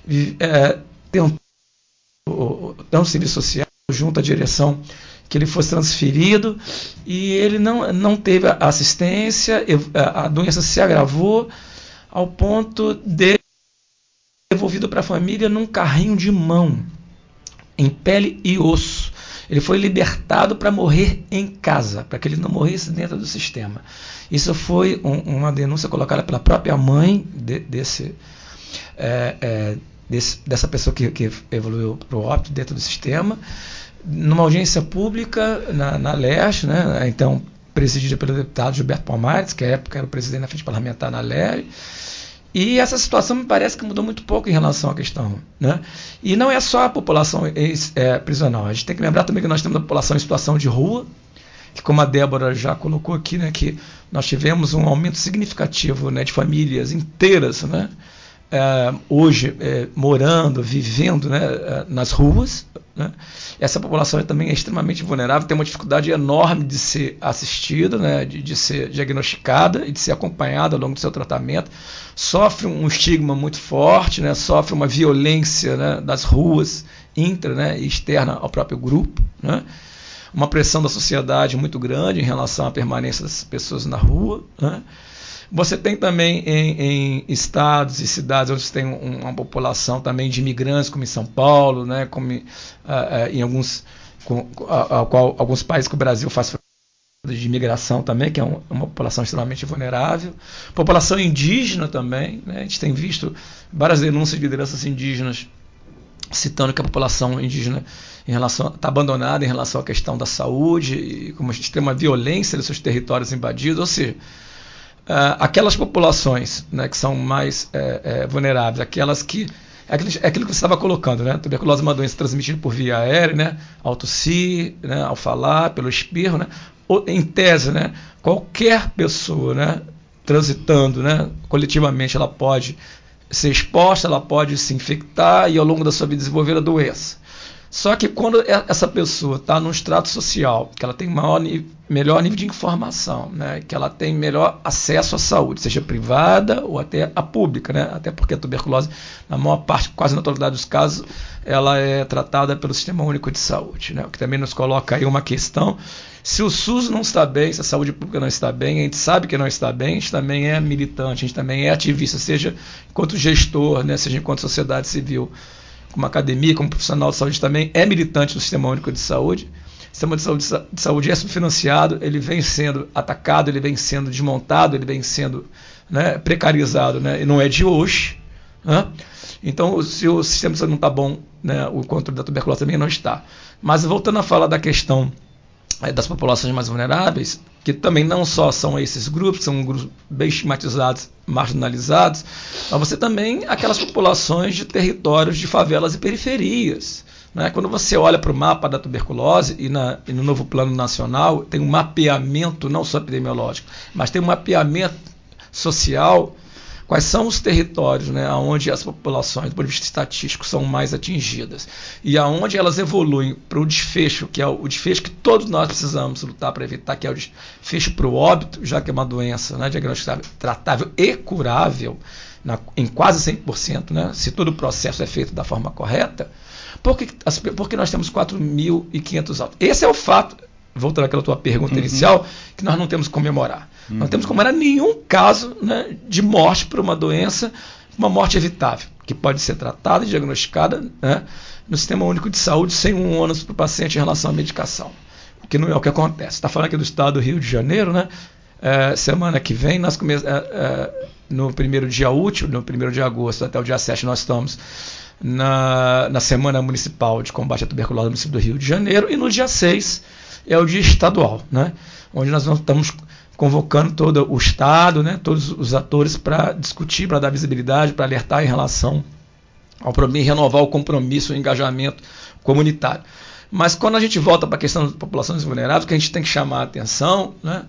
é, tentou então, o serviço social junto à direção que ele fosse transferido, e ele não, não teve assistência, a doença se agravou ao ponto de ser devolvido para a família num carrinho de mão, em pele e osso. Ele foi libertado para morrer em casa, para que ele não morresse dentro do sistema. Isso foi um, uma denúncia colocada pela própria mãe de, desse é, é, Desse, dessa pessoa que, que evoluiu para o óbito dentro do sistema, numa audiência pública na, na Leste, né, então presidida pelo deputado Gilberto Palmares, que à época era o presidente da Frente Parlamentar na Leste, e essa situação me parece que mudou muito pouco em relação à questão, né? E não é só a população é, prisional, a gente tem que lembrar também que nós temos a população em situação de rua, que, como a Débora já colocou aqui, né, que nós tivemos um aumento significativo, né, de famílias inteiras, né, é, hoje é, morando, vivendo, né, nas ruas, né? Essa população também é extremamente vulnerável, tem uma dificuldade enorme de ser assistida, né, de, de ser diagnosticada e de ser acompanhada ao longo do seu tratamento, sofre um estigma muito forte, né, sofre uma violência, né, das ruas, intra, né, e externa ao próprio grupo, né? Uma pressão da sociedade muito grande em relação à permanência das pessoas na rua, né? Você tem também em, em estados e cidades onde você tem um, uma população também de imigrantes, como em São Paulo, né, como uh, uh, em alguns, com, a, a qual, alguns países que o Brasil faz de imigração também, que é um, uma população extremamente vulnerável. População indígena também, né, a gente tem visto várias denúncias de lideranças indígenas citando que a população indígena em relação está abandonada em relação à questão da saúde, e como a gente tem uma violência dos seus territórios invadidos, ou seja, Uh, aquelas populações, né, que são mais é, é, vulneráveis, aquelas que é aquilo, é aquilo que você estava colocando, né? Tuberculose é uma doença transmitida por via aérea, né? Ao tossir, né? Ao falar, pelo espirro, né? Ou, em tese, né? Qualquer pessoa, né? Transitando, né? Coletivamente, ela pode ser exposta, ela pode se infectar e ao longo da sua vida desenvolver a doença. Só que quando essa pessoa está num extrato social, que ela tem maior, melhor nível de informação, né, que ela tem melhor acesso à saúde, seja privada ou até a pública, né, até porque a tuberculose, na maior parte, quase na totalidade dos casos, ela é tratada pelo Sistema Único de Saúde, né, o que também nos coloca aí uma questão. Se o SUS não está bem, se a saúde pública não está bem, a gente sabe que não está bem, a gente também é militante, a gente também é ativista, seja enquanto gestor, né, seja enquanto sociedade civil, como academia, como profissional de saúde também, é militante do Sistema Único de Saúde. O Sistema de Saúde, de saúde é subfinanciado, ele vem sendo atacado, ele vem sendo desmontado, ele vem sendo, né, precarizado, né, e não é de hoje. Né? Então, se o sistema de saúde não está bom, né, o controle da tuberculose também não está. Mas voltando a falar da questão das populações mais vulneráveis, que também não só são esses grupos, são grupos bem estigmatizados, marginalizados, mas você também aquelas populações de territórios de favelas e periferias. Né? Quando você olha para o mapa da tuberculose e, na, e no novo plano nacional, tem um mapeamento não só epidemiológico, mas tem um mapeamento social. Quais são os territórios, né, onde as populações, do ponto de vista estatístico, são mais atingidas e aonde elas evoluem para o desfecho, que é o desfecho que todos nós precisamos lutar para evitar, que é o desfecho para o óbito, já que é uma doença, né, diagnosticável, tratável e curável na, em quase cem por cento, né, se todo o processo é feito da forma correta, porque, porque nós temos quatro mil e quinhentos óbitos. Esse é o fato, voltando àquela tua pergunta uhum. inicial, que nós não temos que comemorar. Uhum. Não temos que comemorar nenhum caso, né, de morte por uma doença, uma morte evitável, que pode ser tratada e diagnosticada, né, no Sistema Único de Saúde sem um ônus para o paciente em relação à medicação. O que não é o que acontece. Está falando aqui do estado do Rio de Janeiro, né? É, semana que vem, nós come... é, é, no primeiro dia útil, no primeiro de agosto até o dia sete, nós estamos na, na Semana Municipal de Combate à Tuberculose no município do Rio de Janeiro, e no dia seis é o dia estadual, né? Onde nós estamos convocando todo o Estado, né, todos os atores para discutir, para dar visibilidade, para alertar em relação ao problema e renovar o compromisso, o engajamento comunitário. Mas quando a gente volta para a questão das populações vulneráveis, o que a gente tem que chamar a atenção, né,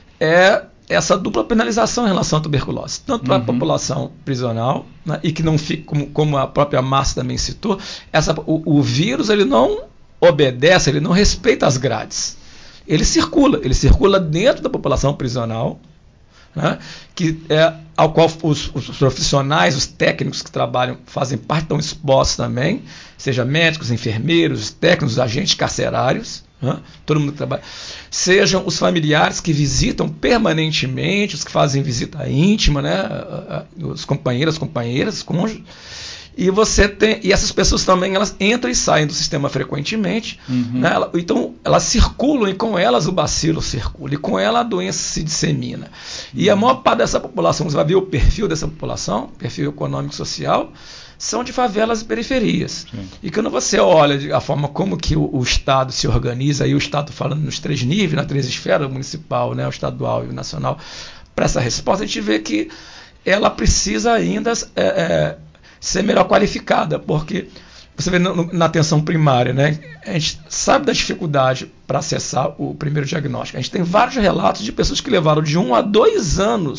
é essa dupla penalização em relação à tuberculose, tanto para uhum. a população prisional, né, e que não fica, como, como a própria Márcia também citou, essa, o, o vírus ele não obedece, ele não respeita as grades. Ele circula, ele circula dentro da população prisional, né, que é, ao qual os, os profissionais, os técnicos que trabalham, fazem parte, estão expostos também, seja médicos, enfermeiros, técnicos, agentes carcerários, né, todo mundo que trabalha, sejam os familiares que visitam permanentemente, os que fazem visita íntima, né, os companheiros, companheiras, os cônjuges. E você tem, e essas pessoas também elas entram e saem do sistema frequentemente, uhum. né? Então elas circulam e com elas o bacilo circula, e com ela a doença se dissemina. Uhum. E a maior parte dessa população, você vai ver o perfil dessa população, perfil econômico social, são de favelas e periferias. Sim. E quando você olha a forma como que o, o Estado se organiza, aí o Estado falando nos três níveis, nas três esferas, o municipal, né, o estadual e o nacional, para essa resposta, a gente vê que ela precisa ainda é, é, ser melhor qualificada, porque você vê no, na atenção primária, né, a gente sabe da dificuldade para acessar o primeiro diagnóstico. A gente tem vários relatos de pessoas que levaram de um a dois anos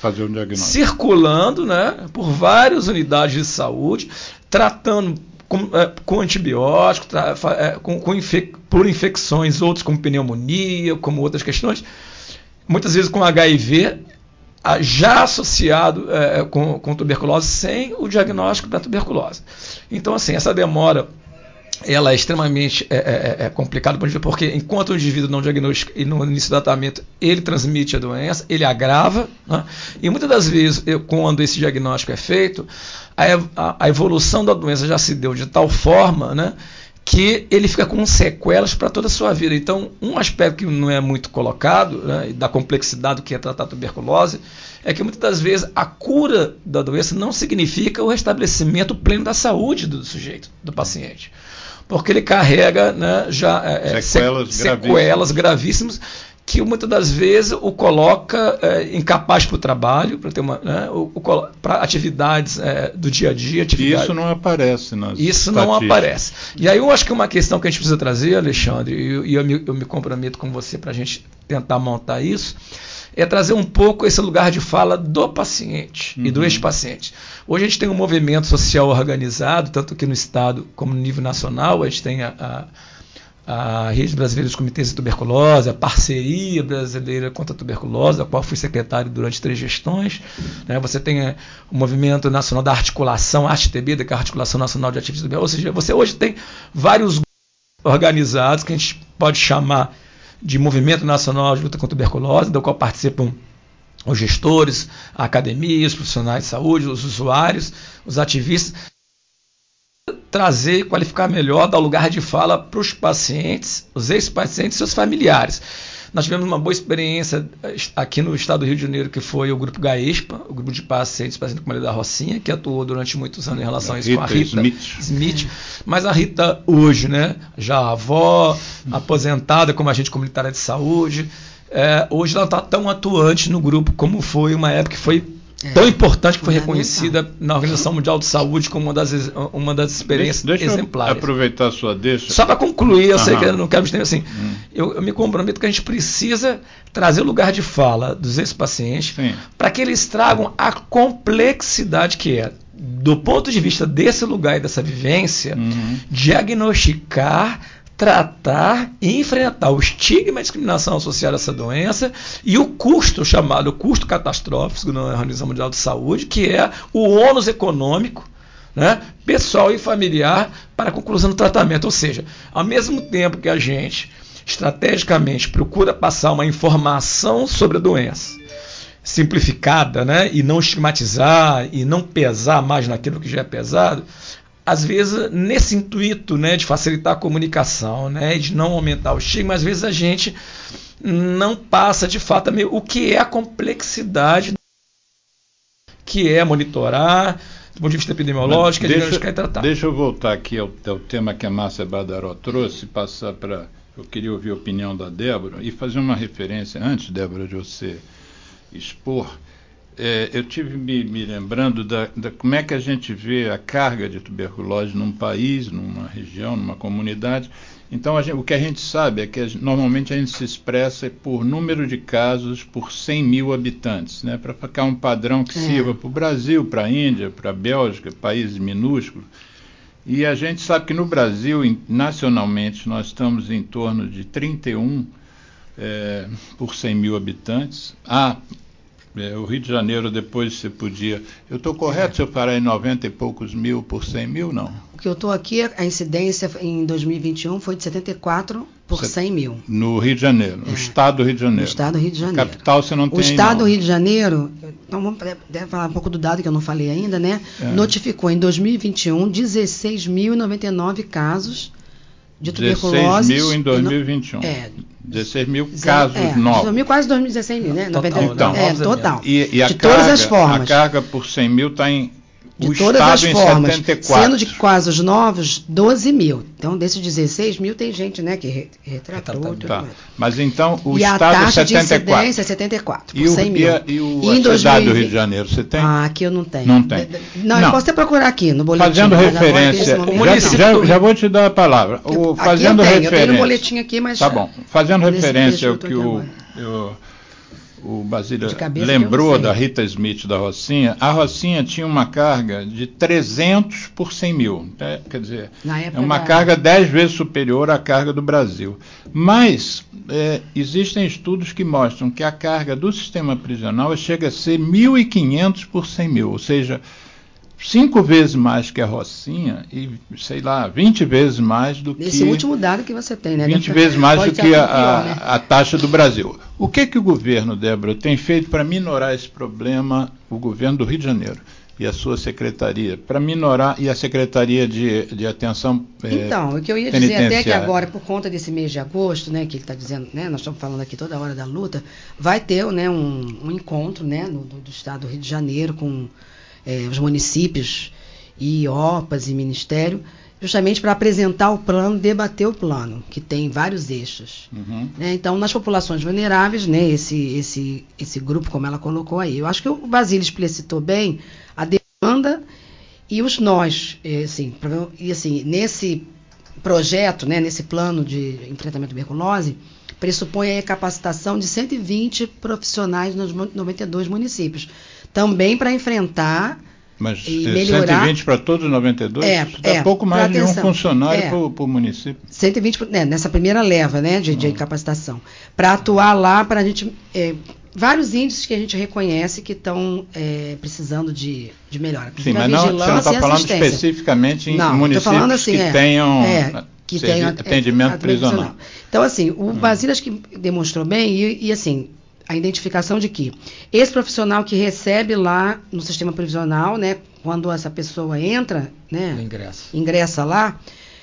fazer um diagnóstico. Circulando, né, por várias unidades de saúde, tratando com, é, com antibióticos, tra, é, com, com infec, por infecções, outros como pneumonia, como outras questões, muitas vezes com H I V, já associado é, com, com tuberculose, sem o diagnóstico da tuberculose. Então, assim, essa demora ela é extremamente é, é, é complicada, porque enquanto o indivíduo não diagnostica e no início do tratamento ele transmite a doença, ele agrava, né? E muitas das vezes, eu, quando esse diagnóstico é feito, a, a, a evolução da doença já se deu de tal forma, né, que ele fica com sequelas para toda a sua vida. Então, um aspecto que não é muito colocado, né, da complexidade do que é tratar a tuberculose, é que muitas das vezes a cura da doença não significa o restabelecimento pleno da saúde do sujeito, do paciente. Porque ele carrega, né, já é, sequelas, se, sequelas gravíssimas, que muitas das vezes o coloca é, incapaz para o trabalho, para ter uma, né, para atividades é, do dia a dia. E isso não aparece nas Isso não aparece. E aí eu acho que uma questão que a gente precisa trazer, Alexandre, e eu, eu, me, eu me comprometo com você para a gente tentar montar isso, é trazer um pouco esse lugar de fala do paciente uhum. e do ex-paciente. Hoje a gente tem um movimento social organizado, tanto que no Estado como no nível nacional, a gente tem a, a, a Rede Brasileira dos Comitês de Tuberculose, a Parceria Brasileira contra a Tuberculose, da qual fui secretário durante três gestões. Né? Você tem é, o Movimento Nacional da Articulação, A R T B, que é a Articulação Nacional de Ativistas Tuberculose. Ou seja, você hoje tem vários grupos organizados que a gente pode chamar de Movimento Nacional de Luta contra a Tuberculose, do qual participam os gestores, a academia, os profissionais de saúde, os usuários, os ativistas, trazer e qualificar melhor, dar lugar de fala para os pacientes, os ex-pacientes e seus familiares. Nós tivemos uma boa experiência aqui no estado do Rio de Janeiro, que foi o grupo GAESPA, o grupo de pacientes pacientes com da Rocinha, que atuou durante muitos anos em relação a isso com a Rita Smith. Smith. Mas a Rita hoje, né, já avó, aposentada como agente comunitária de saúde, é, hoje ela está tão atuante no grupo como foi uma época que foi é, tão importante, que foi reconhecida na Organização Mundial de Saúde como uma das, uma das experiências deixa, deixa exemplares. Deixa eu aproveitar a sua deixa. Só para concluir, eu Aham. sei que eu não quero me assim, hum. eu, eu me comprometo que a gente precisa trazer o lugar de fala dos ex-pacientes para que eles tragam a complexidade que é, do ponto de vista desse lugar e dessa vivência, uhum. diagnosticar, tratar e enfrentar o estigma e a discriminação associada a essa doença e o custo chamado custo catastrófico na Organização Mundial de Saúde, que é o ônus econômico, né, pessoal e familiar para a conclusão do tratamento. Ou seja, ao mesmo tempo que a gente estrategicamente procura passar uma informação sobre a doença simplificada, né, e não estigmatizar e não pesar mais naquilo que já é pesado, às vezes, nesse intuito, né, de facilitar a comunicação, né, de não aumentar o estigma, às vezes a gente não passa de fato o que é a complexidade que é monitorar, do ponto de vista epidemiológico, deixa, diagnosticar e tratar. Deixa eu voltar aqui ao, ao tema que a Márcia Badaró trouxe, passar para... Eu queria ouvir a opinião da Débora e fazer uma referência, antes, Débora, de você expor. É, eu tive me, me lembrando da, da como é que a gente vê a carga de tuberculose num país, numa região, numa comunidade. Então, a gente, o que a gente sabe é que a, normalmente a gente se expressa por número de casos por cem mil habitantes, né, para ficar um padrão que é. sirva para o Brasil, para a Índia, para a Bélgica, países minúsculos. E a gente sabe que no Brasil, em, nacionalmente, nós estamos em torno de trinta e um é, por cem mil habitantes. Há É, o Rio de Janeiro, depois você podia... Eu estou correto é. se eu parar em noventa e poucos mil por cem mil, não? O que eu estou aqui, a incidência em dois mil e vinte e um foi de setenta e quatro por cem mil. No Rio de Janeiro, no é. estado do Rio de Janeiro. No estado do Rio de Janeiro. Capital você não tem. O estado não. do Rio de Janeiro, então vamos deve falar um pouco do dado que eu não falei ainda, né? É. Notificou em dois mil e vinte e um dezesseis mil e noventa e nove casos de tuberculose. dezesseis mil em dois mil e vinte e um. É. dezesseis mil casos é, novos. dois mil, quase dois mil e dezesseis mil, né? Total, então, é, total. E, e a de carga, todas as formas. A carga por cem mil está em... De o todas as formas, setenta e quatro. sendo de casos novos, doze mil. Então, desses dezesseis mil, tem gente, né, que re, retratou. Tudo tá. Mas então, o e estado a taxa setenta e quatro. De incidência é setenta e quatro, por e o, cem mil. E, a, e, o, e a cidade do Rio de Janeiro, você tem? Ah, aqui eu não tenho. Não tem. Não, não. Eu posso até procurar aqui no boletim. Fazendo referência, agora, já, já, já vou te dar a palavra. O, fazendo aqui eu tenho, referência, eu tenho no boletim aqui, mas... Tá bom. Fazendo referência ao que o, o, o Basílio lembrou da Rita Smith da Rocinha. A Rocinha tinha uma carga de trezentos por cem mil. Né? Quer dizer, é uma da... carga dez vezes superior à carga do Brasil. Mas é, existem estudos que mostram que a carga do sistema prisional chega a ser mil e quinhentos por cem mil, ou seja, cinco vezes mais que a Rocinha e, sei lá, vinte vezes mais do que... Esse último dado que você tem, né? vinte vezes mais do que a, pior, né? a taxa do Brasil. O que que o governo, Débora, tem feito para minorar esse problema, o governo do Rio de Janeiro e a sua secretaria, para minorar, e a Secretaria de, de Atenção é, Então, o que eu ia dizer até que agora, por conta desse mês de agosto, né, que ele está dizendo, né, nós estamos falando aqui toda hora da luta, vai ter, né, um, um encontro, né, no, do, do estado do Rio de Janeiro com... É, os municípios e O P A S e Ministério, justamente para apresentar o plano, debater o plano, que tem vários eixos. Uhum. Né? Então, nas populações vulneráveis, né, esse, esse, esse grupo, como ela colocou aí, eu acho que o Basílio explicitou bem a demanda e os nós. Assim, e assim, nesse projeto, né, nesse plano de enfrentamento à tuberculose, pressupõe a capacitação de cento e vinte profissionais nos noventa e dois municípios. Também para enfrentar Mas e é, melhorar... cento e vinte para todos os noventa e dois? É, dá é, pouco mais de um atenção. funcionário é. por, por município. cento e vinte, né, nessa primeira leva, né, de, de capacitação. Para atuar lá, para a gente... É, vários índices que a gente reconhece que estão é, precisando de, de melhora. Sim, mas não, você não está falando especificamente em não, municípios assim, que é, tenham... É, que tem atendimento é, prisional. Então, assim, o hum. Basílio acho que demonstrou bem e, e assim... a identificação de que esse profissional que recebe lá no sistema prisional, né, quando essa pessoa entra, né, ingressa. ingressa lá,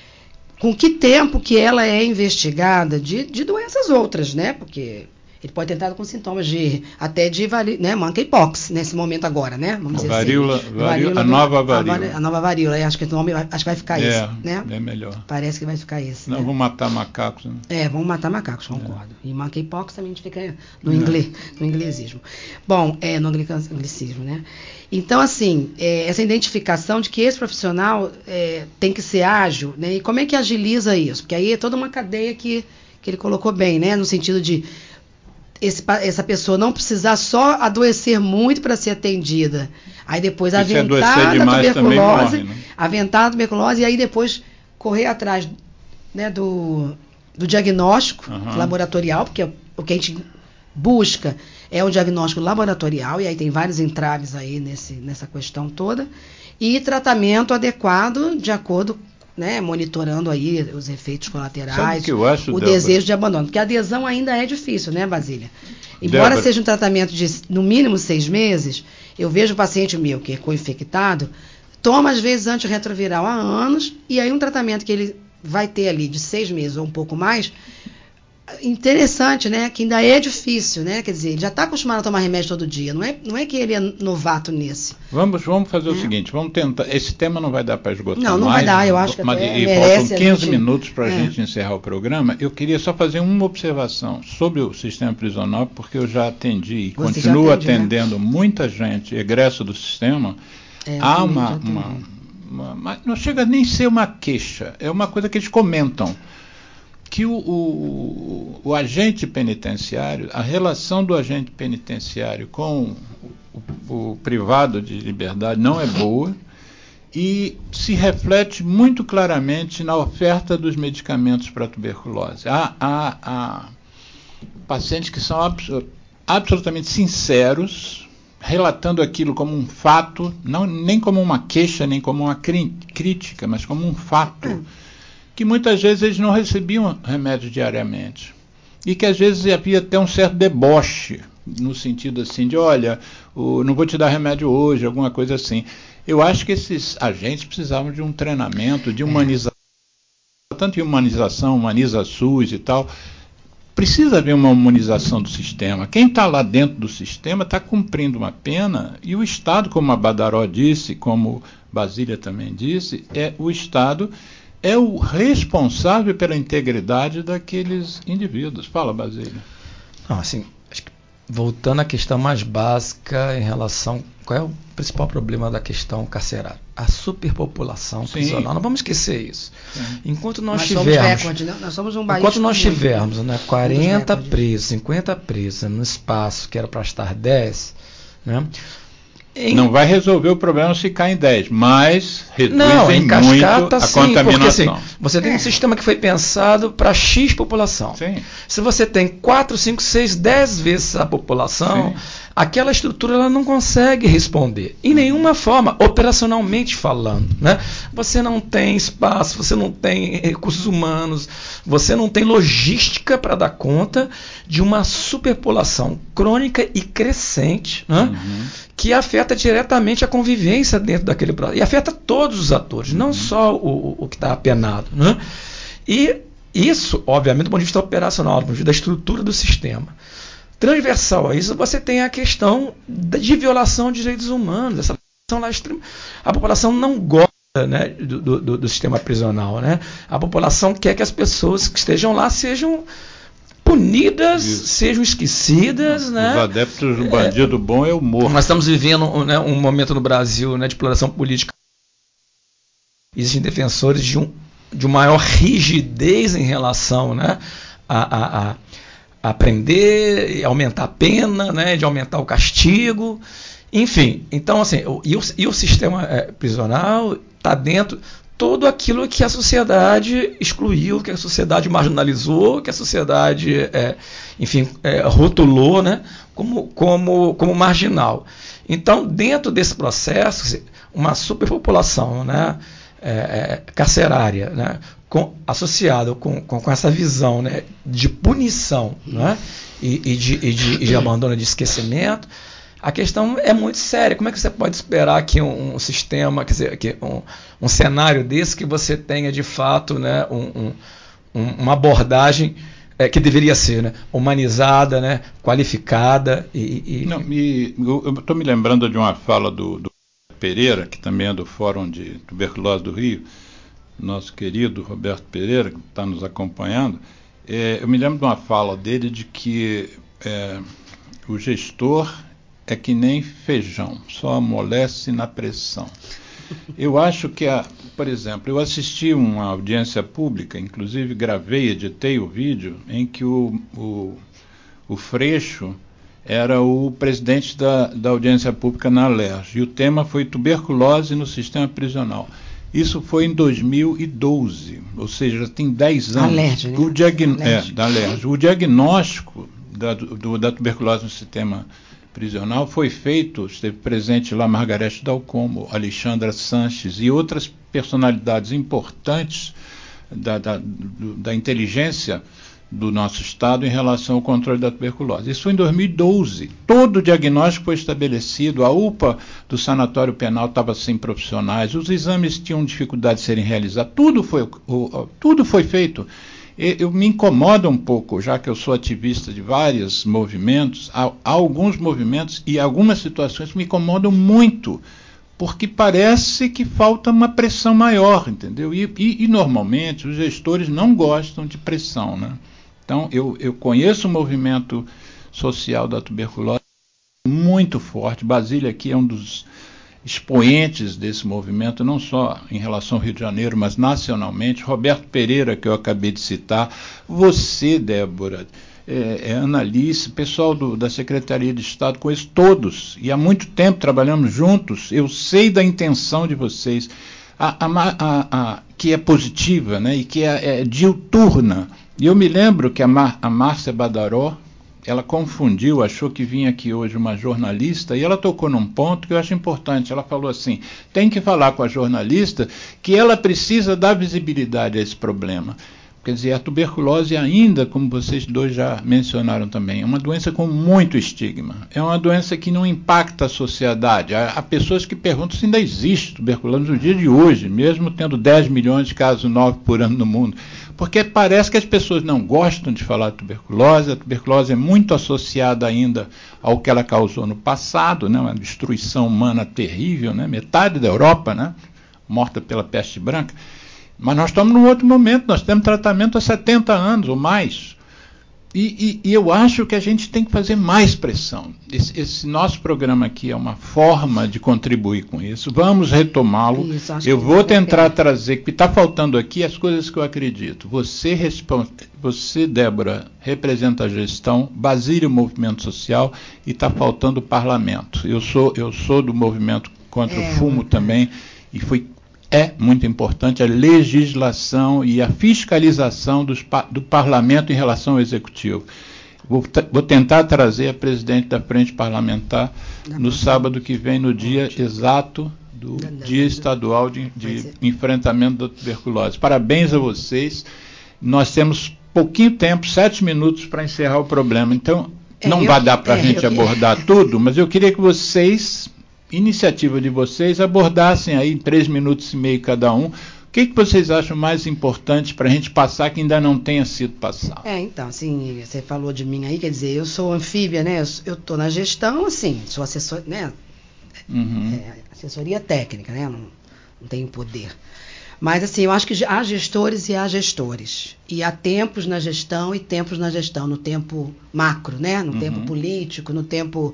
com que tempo que ela é investigada de, de doenças outras, né, porque ele pode ter entrado com sintomas de até de né, monkeypox nesse momento agora, né? Vamos dizer varíola, assim. Varíola, varíola, a nova varíola. A, a nova varíola, acho que o nome acho que vai ficar é, esse, né? É melhor. Parece que vai ficar esse. Não, né? vamos matar macacos. Né? É, vamos matar macacos, concordo. É. E monkeypox também a gente fica no, é. inglês, no inglesismo. Bom, é, no anglicismo, né? Então, assim, é, essa identificação de que esse profissional é, tem que ser ágil, né? E como é que agiliza isso? Porque aí é toda uma cadeia que, que ele colocou bem, né? No sentido de Esse, essa pessoa não precisar só adoecer muito para ser atendida. Aí depois e aventar a tuberculose, morre, né? aventar a tuberculose e aí depois correr atrás, né, do, do diagnóstico uhum. laboratorial, porque o que a gente busca é um diagnóstico laboratorial, e aí tem vários entraves aí nesse, nessa questão toda, e tratamento adequado de acordo com né, monitorando aí os efeitos colaterais, que eu acho, o Débora? desejo de abandono. Porque a adesão ainda é difícil, né, Basília? Embora Débora. seja um tratamento de, no mínimo, seis meses, eu vejo um paciente meu que é co-infectado, toma, às vezes, antirretroviral há anos, e aí um tratamento que ele vai ter ali de seis meses ou um pouco mais, interessante, né, que ainda é difícil, né, quer dizer, ele já está acostumado a tomar remédio todo dia, não é, não é que ele é novato nesse. Vamos, vamos fazer é. o seguinte, vamos tentar, esse tema não vai dar para esgotar Não, não mais, vai dar, eu acho que mas, até e merece faltam quinze gente... minutos para a é. gente encerrar o programa. Eu queria só fazer uma observação sobre o sistema prisional, porque eu já atendi e Você continuo atende, atendendo né? muita gente egresso do sistema. É, há uma, uma, uma, uma, não chega nem a ser uma queixa, é uma coisa que eles comentam, que o, o, o agente penitenciário, a relação do agente penitenciário com o, o, o privado de liberdade não é boa e se reflete muito claramente na oferta dos medicamentos para a tuberculose. Há, há, há pacientes que são abs- absolutamente sinceros, relatando aquilo como um fato, não, nem como uma queixa, nem como uma cri- crítica, mas como um fato, que muitas vezes eles não recebiam remédio diariamente. E que às vezes havia até um certo deboche, no sentido assim de, olha, o, não vou te dar remédio hoje, alguma coisa assim. Eu acho que esses agentes precisavam de um treinamento, de humanização, tanto em humanização, humaniza SUS e tal. Precisa haver uma humanização do sistema. Quem está lá dentro do sistema está cumprindo uma pena, e o Estado, como a Badaró disse, como Basília também disse, é o Estado é o responsável pela integridade daqueles indivíduos. Fala, Basília. Não, assim, acho que voltando à questão mais básica em relação... Qual é o principal problema da questão carcerária? A superpopulação prisional. Não vamos esquecer isso. Sim. Enquanto nós, nós tivermos... Somos recorde, nós somos um país enquanto nós tivermos né, quarenta presos, cinquenta presos no espaço que era para estar dez... Né, em... Não vai resolver o problema se cair em dez, mas reduz não, em cascata, muito a sim, contaminação. Porque, assim, você tem é. um sistema que foi pensado para X população. Sim. Se você tem quatro, cinco, seis, dez vezes a população, sim. aquela estrutura ela não consegue responder. Em nenhuma forma, operacionalmente falando. Né? Você não tem espaço, você não tem recursos humanos, você não tem logística para dar conta de uma superpopulação crônica e crescente, né? Uhum. que afeta diretamente a convivência dentro daquele processo. E afeta todos os atores, não só o, o que está apenado. Né? E isso, obviamente, do ponto de vista operacional, do ponto de vista da estrutura do sistema. Transversal a isso, você tem a questão de violação de direitos humanos. Essa lá extrema. A população não gosta né, do, do, do sistema prisional. Né? A população quer que as pessoas que estejam lá sejam punidas, isso. sejam esquecidas. Os né? adeptos do bandido é, bom é o morto. Nós estamos vivendo né, um momento no Brasil né, de exploração política. Existem defensores de, um, de uma maior rigidez em relação né, a, a, a, a prender, aumentar a pena, né, de aumentar o castigo. Enfim, então assim, o, e, o, e o sistema é, prisional está dentro tudo aquilo que a sociedade excluiu, que a sociedade marginalizou, que a sociedade, é, enfim, é, rotulou né, como, como, como marginal. Então, dentro desse processo, uma superpopulação né, é, é, carcerária, né, com, associada com, com, com essa visão né, de punição né, e, e, de, e, de, e de abandono, de esquecimento, a questão é muito séria. Como é que você pode esperar que um, um sistema, quer dizer, que um, um cenário desse que você tenha de fato né, um, um, uma abordagem é, que deveria ser né, humanizada, né, qualificada? E, e... Não, e eu estou me lembrando de uma fala do, do Pereira, que também é do Fórum de Tuberculose do Rio, nosso querido Roberto Pereira, que está nos acompanhando. É, eu me lembro de uma fala dele de que é, o gestor é que nem feijão, só amolece na pressão. Eu acho que, a, por exemplo, eu assisti uma audiência pública, inclusive gravei, editei o vídeo, em que o, o, o Freixo era o presidente da, da audiência pública na Alerj, e o tema foi tuberculose no sistema prisional. Isso foi em dois mil e doze, ou seja, já tem dez anos. Alerj, né? O diagn... Alerj. É, da Alerj. O diagnóstico da, do, da tuberculose no sistema prisional foi feito, esteve presente lá Margarete Dalcomo, Alexandra Sanches e outras personalidades importantes da, da, do, da inteligência do nosso Estado em relação ao controle da tuberculose. Isso foi em dois mil e doze. Todo o diagnóstico foi estabelecido, a U P A do sanatório penal estava sem profissionais, os exames tinham dificuldade de serem realizados, tudo foi, o, tudo foi feito. Eu me incomoda um pouco, já que eu sou ativista de vários movimentos, há, há alguns movimentos e algumas situações que me incomodam muito, porque parece que falta uma pressão maior, entendeu? E, e, e normalmente os gestores não gostam de pressão, né? Então, eu, eu conheço o movimento social da tuberculose muito forte. Basília aqui é um dos expoentes desse movimento, não só em relação ao Rio de Janeiro, mas nacionalmente. Roberto Pereira, que eu acabei de citar, você, Débora, é, é Analice, pessoal do, da Secretaria de Estado, conheço todos, e há muito tempo trabalhamos juntos, eu sei da intenção de vocês, a, a, a, a, que é positiva, né, e que é, é diuturna. E eu me lembro que a, Mar, a Márcia Badaró, ela confundiu, achou que vinha aqui hoje uma jornalista, e ela tocou num ponto que eu acho importante. Ela falou assim, tem que falar com a jornalista que ela precisa dar visibilidade a esse problema. Quer dizer, a tuberculose ainda, como vocês dois já mencionaram também, é uma doença com muito estigma. É uma doença que não impacta a sociedade. Há, há pessoas que perguntam se ainda existe tuberculose no dia de hoje, mesmo tendo dez milhões de casos novos por ano no mundo. Porque parece que as pessoas não gostam de falar de tuberculose. A tuberculose é muito associada ainda ao que ela causou no passado, né? Uma destruição humana terrível, né? Metade da Europa, né? Morta pela peste branca. Mas nós estamos num outro momento, nós temos tratamento há setenta anos ou mais. E, e, e eu acho que a gente tem que fazer mais pressão. Esse, esse nosso programa aqui é uma forma de contribuir com isso. Vamos retomá-lo. Isso, eu vou tentar trazer, que está faltando aqui, as coisas que eu acredito. Você, você Débora, representa a gestão, Basílio, o movimento social, e está faltando o parlamento. Eu sou, eu sou do movimento contra é, o fumo é. também, e foi... É muito importante a legislação e a fiscalização dos, do parlamento em relação ao executivo. Vou, vou tentar trazer a presidente da Frente Parlamentar no sábado que vem, no dia exato do Dia Estadual de, de Enfrentamento da Tuberculose. Parabéns a vocês. Nós temos pouquinho tempo, sete minutos para encerrar o problema. Então, não vai dar para a gente abordar tudo, mas eu queria que vocês... iniciativa de vocês, abordassem aí em três minutos e meio cada um. O que, que vocês acham mais importante para a gente passar que ainda não tenha sido passado? É, então, assim, você falou de mim aí, quer dizer, eu sou anfíbia, né? Eu estou na gestão, assim, sou assessor, né? Uhum. É, assessoria técnica, né? Não, não tenho poder. Mas, assim, eu acho que há gestores e há gestores. E há tempos na gestão e tempos na gestão, no tempo macro, né? No uhum. tempo político, no tempo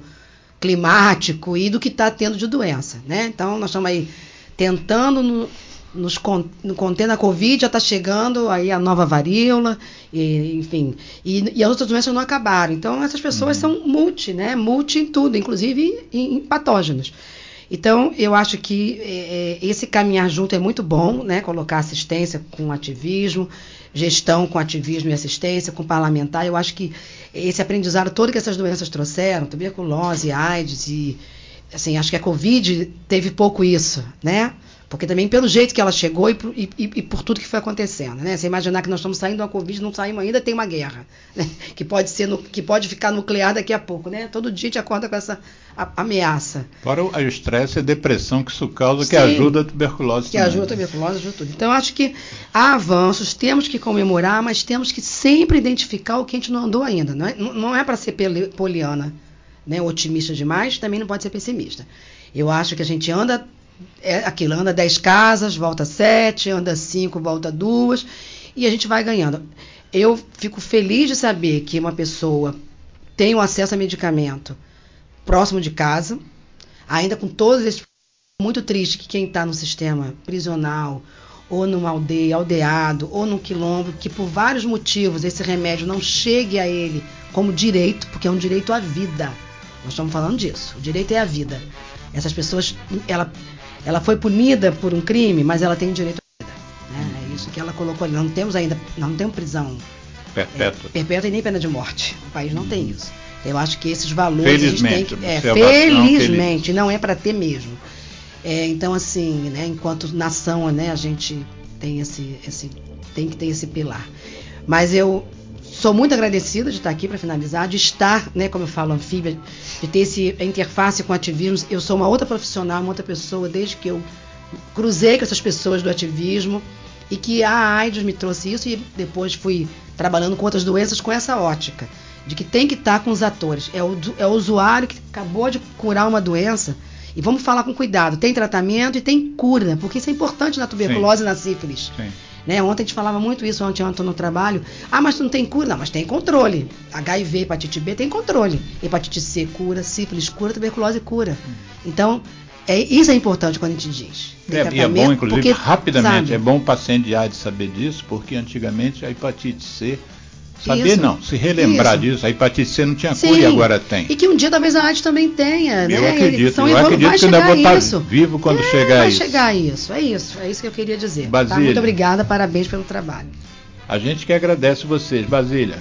climático e do que está tendo de doença, né? Então, nós estamos aí tentando no, nos conter na Covid, já está chegando aí a nova varíola, e, enfim, e, e as outras doenças não acabaram. Então, essas pessoas uhum. são multi, né? Multi em tudo, inclusive em, em patógenos. Então, eu acho que é, esse caminhar junto é muito bom, né? Colocar assistência com ativismo, gestão com ativismo e assistência, com parlamentar. Eu acho que esse aprendizado todo que essas doenças trouxeram, tuberculose, AIDS e, assim, acho que a Covid teve pouco isso, né? Porque também pelo jeito que ela chegou e, e, e por tudo que foi acontecendo, né? Você imaginar que nós estamos saindo da Covid, não saímos ainda, tem uma guerra, né? Que pode ser, no, que pode ficar nuclear daqui a pouco, né? Todo dia a gente acorda com essa a, ameaça. Fora o estresse e a depressão que isso causa, Sim, que ajuda a tuberculose Que também. ajuda a tuberculose, ajuda tudo. Então, eu acho que há avanços, temos que comemorar, mas temos que sempre identificar o que a gente não andou ainda. Não é, não é para ser poliana, né? Otimista demais, também não pode ser pessimista. Eu acho que a gente anda... É aquilo, anda dez casas, volta sete, anda cinco, volta duas, e a gente vai ganhando. Eu fico feliz de saber que uma pessoa tem o acesso a medicamento próximo de casa, ainda com todos esses... Muito triste que quem está no sistema prisional, ou numa aldeia, aldeado, ou num quilombo, que por vários motivos esse remédio não chegue a ele como direito, porque é um direito à vida. Nós estamos falando disso, o direito é a vida. Essas pessoas, ela... Ela foi punida por um crime, mas ela tem direito à vida. Né? É isso que ela colocou ali. Nós não temos ainda, nós não temos prisão perpétua. É, perpétua e nem pena de morte. O país não hum. tem isso. Eu acho que esses valores felizmente, a gente tem que. É, felizmente, feliz. Não é para ter mesmo. É, então, assim, né, enquanto nação, né, a gente tem, esse, esse, tem que ter esse pilar. Mas eu sou muito agradecida de estar aqui para finalizar, de estar, né, como eu falo, anfíbia, de ter esse, a interface com ativismo. Eu sou uma outra profissional, uma outra pessoa, desde que eu cruzei com essas pessoas do ativismo, e que a AIDS me trouxe isso, e depois fui trabalhando com outras doenças com essa ótica, de que tem que estar com os atores. É o, é o usuário que acabou de curar uma doença, e vamos falar com cuidado. Tem tratamento e tem cura, porque isso é importante na tuberculose Sim. e na sífilis. Sim. Né? Ontem a gente falava muito isso, ontem eu estou no trabalho. Ah, mas não tem cura? Não, mas tem controle. H I V, hepatite B tem controle. Hepatite C cura, sífilis cura, tuberculose cura. Hum. Então, é, isso é importante quando a gente diz. É, e é bom, inclusive, porque, rapidamente, sabe, é bom o paciente de AIDS saber disso, porque antigamente a hepatite C... Saber isso, não, se relembrar isso. disso, a hepatite C não tinha Sim, cura e agora tem. E que um dia talvez a AIDS também tenha, eu né? Acredito, São eu evolu- acredito vai que ainda vou estar isso. vivo quando é, chegar vai isso. Vai chegar isso, é isso, é isso que eu queria dizer. Basília, tá? Muito obrigada, parabéns pelo trabalho. A gente que agradece vocês. Basília,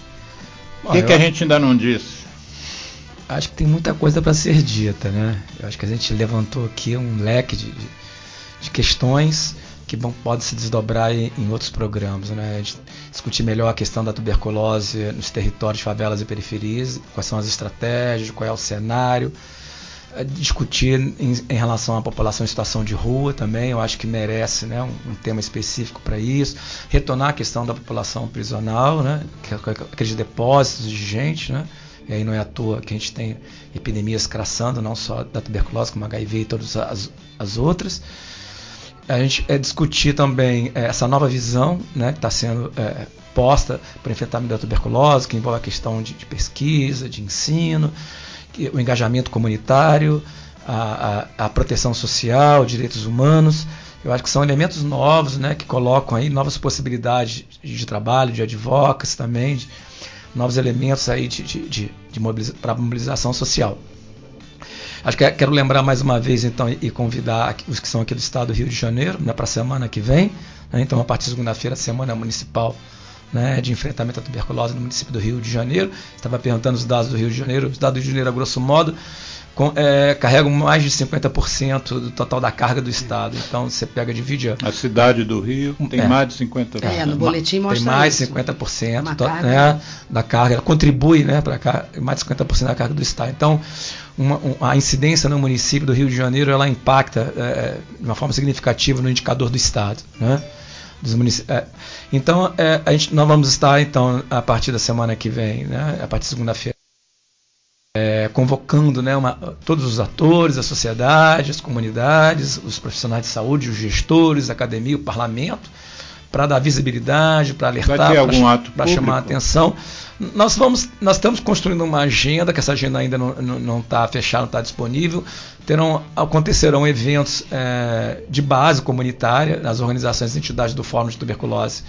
o que, que a gente ainda não disse? Acho que tem muita coisa para ser dita, né? Eu acho que a gente levantou aqui um leque de, de questões que vão, podem se desdobrar em, em outros programas, né? A gente discutir melhor a questão da tuberculose nos territórios, favelas e periferias, quais são as estratégias, qual é o cenário, discutir em, em relação à população em situação de rua também, eu acho que merece, né, um, um tema específico para isso, retornar a questão da população prisional, né, que, aqueles depósitos de gente, né, e aí não é à toa que a gente tem epidemias crassando, não só da tuberculose, como H I V e todas as, as outras. a gente é discutir também é, essa nova visão, né, que está sendo é, posta para o enfrentamento da tuberculose, que envolve a questão de, de pesquisa, de ensino, que, o engajamento comunitário, a, a, a proteção social, direitos humanos. Eu acho que são elementos novos, né, que colocam aí novas possibilidades de, de trabalho, de advocacy também, de, novos elementos aí de, de, de, de mobiliza, para mobilização social. Acho que quero lembrar mais uma vez então e convidar os que são aqui do estado do Rio de Janeiro, né, para a semana que vem, né, então a partir de segunda-feira, a semana municipal, né, de enfrentamento à tuberculose no município do Rio de Janeiro. Estava perguntando os dados do Rio de Janeiro, os dados do Rio de Janeiro, a grosso modo, com, é, carregam mais de cinquenta por cento do total da carga do estado. Então você pega, divide a, a cidade do Rio tem é, mais de cinquenta por cento. É, no boletim mostra tem mais de isso. cinquenta por cento to, carga, né, da carga, ela contribui, né, para mais de cinquenta por cento da carga do estado. Então uma, um, a incidência no município do Rio de Janeiro, ela impacta é, de uma forma significativa no indicador do estado, né? Dos municípios. É. Então é, a gente, nós vamos estar então a partir da semana que vem, né, a partir de segunda-feira, É, convocando, né, uma, todos os atores, a sociedade, as comunidades, os profissionais de saúde, os gestores, a academia, o parlamento, para dar visibilidade, para alertar, para chamar a atenção. Nós, vamos, nós estamos construindo uma agenda, que essa agenda ainda não está fechada, não está disponível. Terão, acontecerão eventos é, de base comunitária, nas organizações e entidades do Fórum de Tuberculose.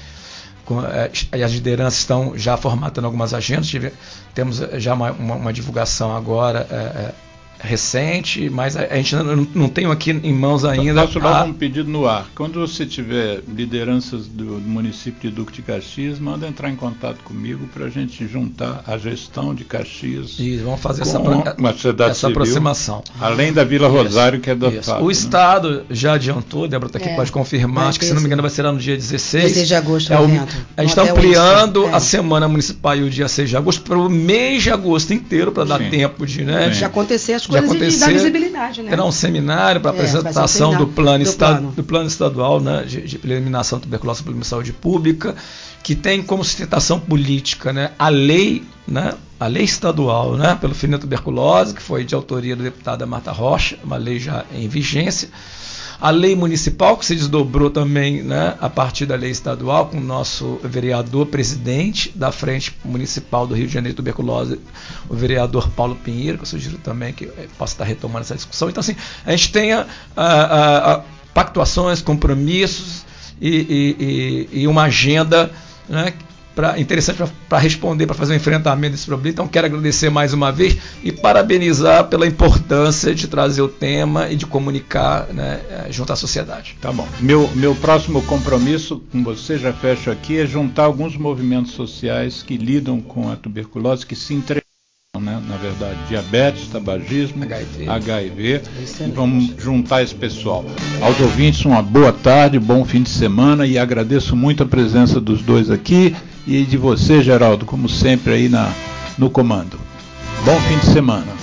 As lideranças estão já formatando algumas agendas, tive, temos já uma, uma, uma divulgação agora é, é, recente, mas a, a gente não, não tem aqui em mãos ainda. Posso dar um pedido no ar? Quando você tiver lideranças do, do município de Duque de Caxias, manda entrar em contato comigo para a gente juntar a gestão de Caxias. Isso, vamos fazer essa, essa civil, aproximação. Além da Vila Rosário, isso, que é do Estado. O né? Estado já adiantou, Débora está aqui, é, pode confirmar, acho que se não me engano vai ser lá no dia dezesseis. dezesseis de agosto, é o, evento. A gente está ampliando é. a semana municipal e o dia seis de agosto para o mês de agosto inteiro, para dar tempo de, né, de acontecer as coisas e de dar visibilidade, né? Terá um seminário para é, apresentação um do, plano do, estado, plano. do plano estadual, né, de, de eliminação da tuberculose pela saúde pública, que tem como sustentação política, né, a lei, né, a lei estadual, né, pelo fim da tuberculose, que foi de autoria do deputado Marta Rocha, uma lei já em vigência. A lei municipal, que se desdobrou também, né, a partir da lei estadual, com o nosso vereador presidente da Frente Municipal do Rio de Janeiro Tuberculose, o vereador Paulo Pinheiro, que eu sugiro também que possa estar retomando essa discussão. Então, assim, a gente tenha a, a, a pactuações, compromissos e, e, e, e uma agenda, né, Pra, interessante para responder, para fazer um enfrentamento desse problema. Então quero agradecer mais uma vez e parabenizar pela importância de trazer o tema e de comunicar, né, junto à sociedade. Tá bom. Meu, meu próximo compromisso com você, já fecho aqui, é juntar alguns movimentos sociais que lidam com a tuberculose, que se entregam, né, na verdade, diabetes, tabagismo, H I V, H I V e vamos juntar esse pessoal. Aos ouvintes, uma boa tarde, bom fim de semana e agradeço muito a presença dos dois aqui e de você, Geraldo, como sempre aí na, no comando. Bom fim de semana.